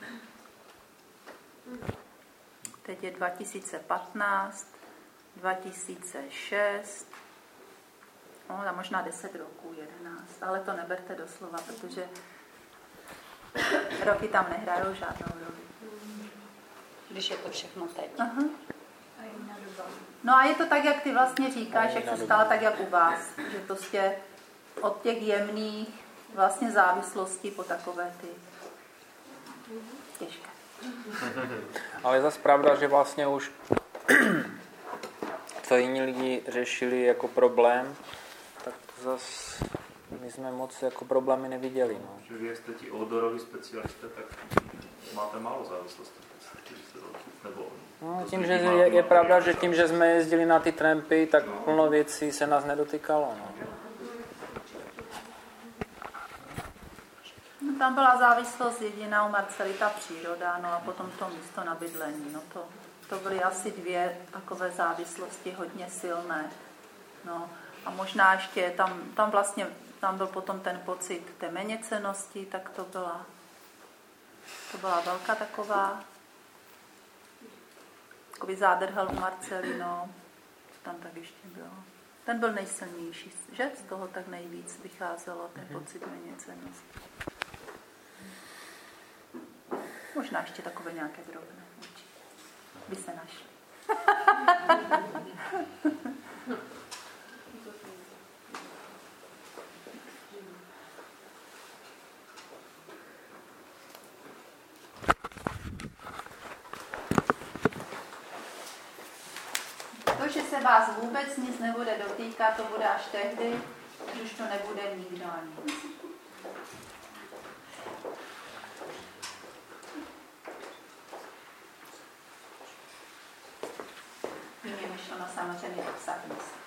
Speaker 2: Teď je 2015, 2006, no, a možná 10 roků, 11, ale to neberte doslova, protože roky tam nehrajou žádnou roli.
Speaker 12: Když je to všechno teď.
Speaker 2: Aha. No a je to tak, jak ty vlastně říkáš, jak se stalo tak, jak u vás. Že prostě od těch jemných vlastně závislostí po takové ty těžké.
Speaker 5: Ale je zase pravda, že vlastně už co jiní lidi řešili jako problém, tak zase my jsme moc jako problémy neviděli. No.
Speaker 1: Že vy jste ti odoroví specialisté, tak máte málo závislostí.
Speaker 5: No, tím, že je pravda, že tím, že jsme jezdili na ty trampy, tak plno věcí se nás nedotykalo. No.
Speaker 2: tam byla závislost jediná u Marcely, ta příroda, no a potom to místo na bydlení. No to byly asi dvě takové závislosti hodně silné. No a možná ještě tam byl potom ten pocit té méněcennosti, tak to byla velká takový zádrhel u Marcely, no. Tam tak ještě bylo. Ten byl nejsilnější, že? Z toho tak nejvíc vycházelo ten pocit méněcennosti. Možná ještě takové nějaké drobné. By se našly. To, že se vás vůbec nic nebude dotýkat, to bude až tehdy, když už to nebude nikdo ani. Tím je myšleno samozřejmě obsah mysli.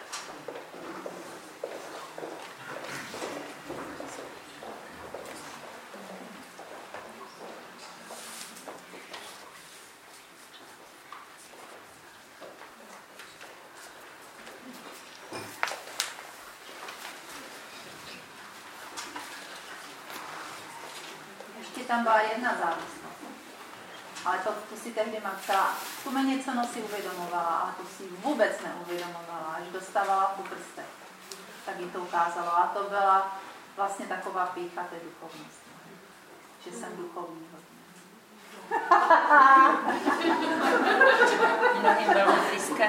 Speaker 2: Tam byla jedna závislost. Ale to si tehdy Marcela tu méněcennost si uvědomovala, ale to si vůbec neuvědomovala, až dostávala po prstech. Tak jí to ukázalo. A to byla vlastně taková pýcha té duchovnosti. Že jsem duchovní hodně.
Speaker 12: Mnohým velmi blízká.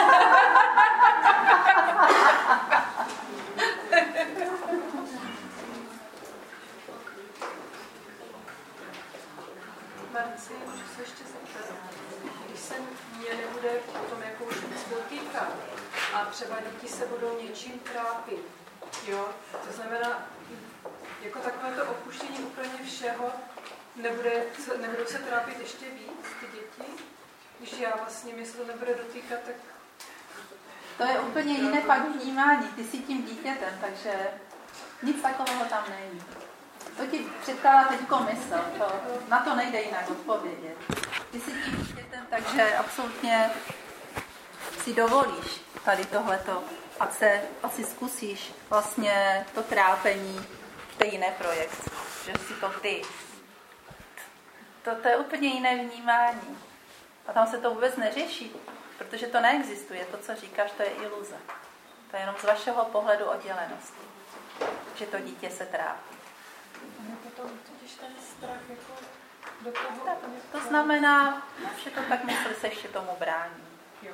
Speaker 20: Marci, můžu se ještě zeptat, když se mě nebude potom jako už nic dotýkat a třeba děti se budou něčím trápit, jo, to znamená, jako takové to opuštění úplně všeho, nebudou se trápit ještě víc ty děti, když já vlastně mě se to nebude dotýkat, tak...
Speaker 2: To je úplně jiné pak vnímání, ty jsi tím dítětem, takže nic takového tam není. To ti předkládá teďko mysl, na to nejde jinak odpovědět. Ty jsi tím dítětem, takže absolutně si dovolíš tady tohleto, ať si zkusíš vlastně to trápení v té jiné projekci, že si to ty. To je úplně jiné vnímání. A tam se to vůbec neřeší, protože to neexistuje. To, co říkáš, to je iluze. To je jenom z vašeho pohledu oddělenosti, že to dítě se trápí.
Speaker 20: Potom totiž ten strach jako do toho...
Speaker 2: To znamená, že to tak mysli se ještě tomu brání.
Speaker 20: Jo.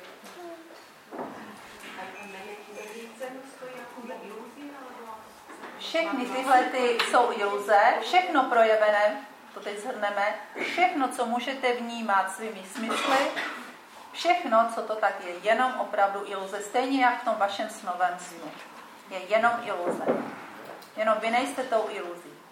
Speaker 2: Všechny tyhle jsou iluze, všechno projevené, to teď shrneme, všechno, co můžete vnímat svými smysly, všechno, co to tak je, jenom opravdu iluze. Stejně jak v tom vašem snovém snu. Je jenom iluze. Jenom vy nejste tou iluzí.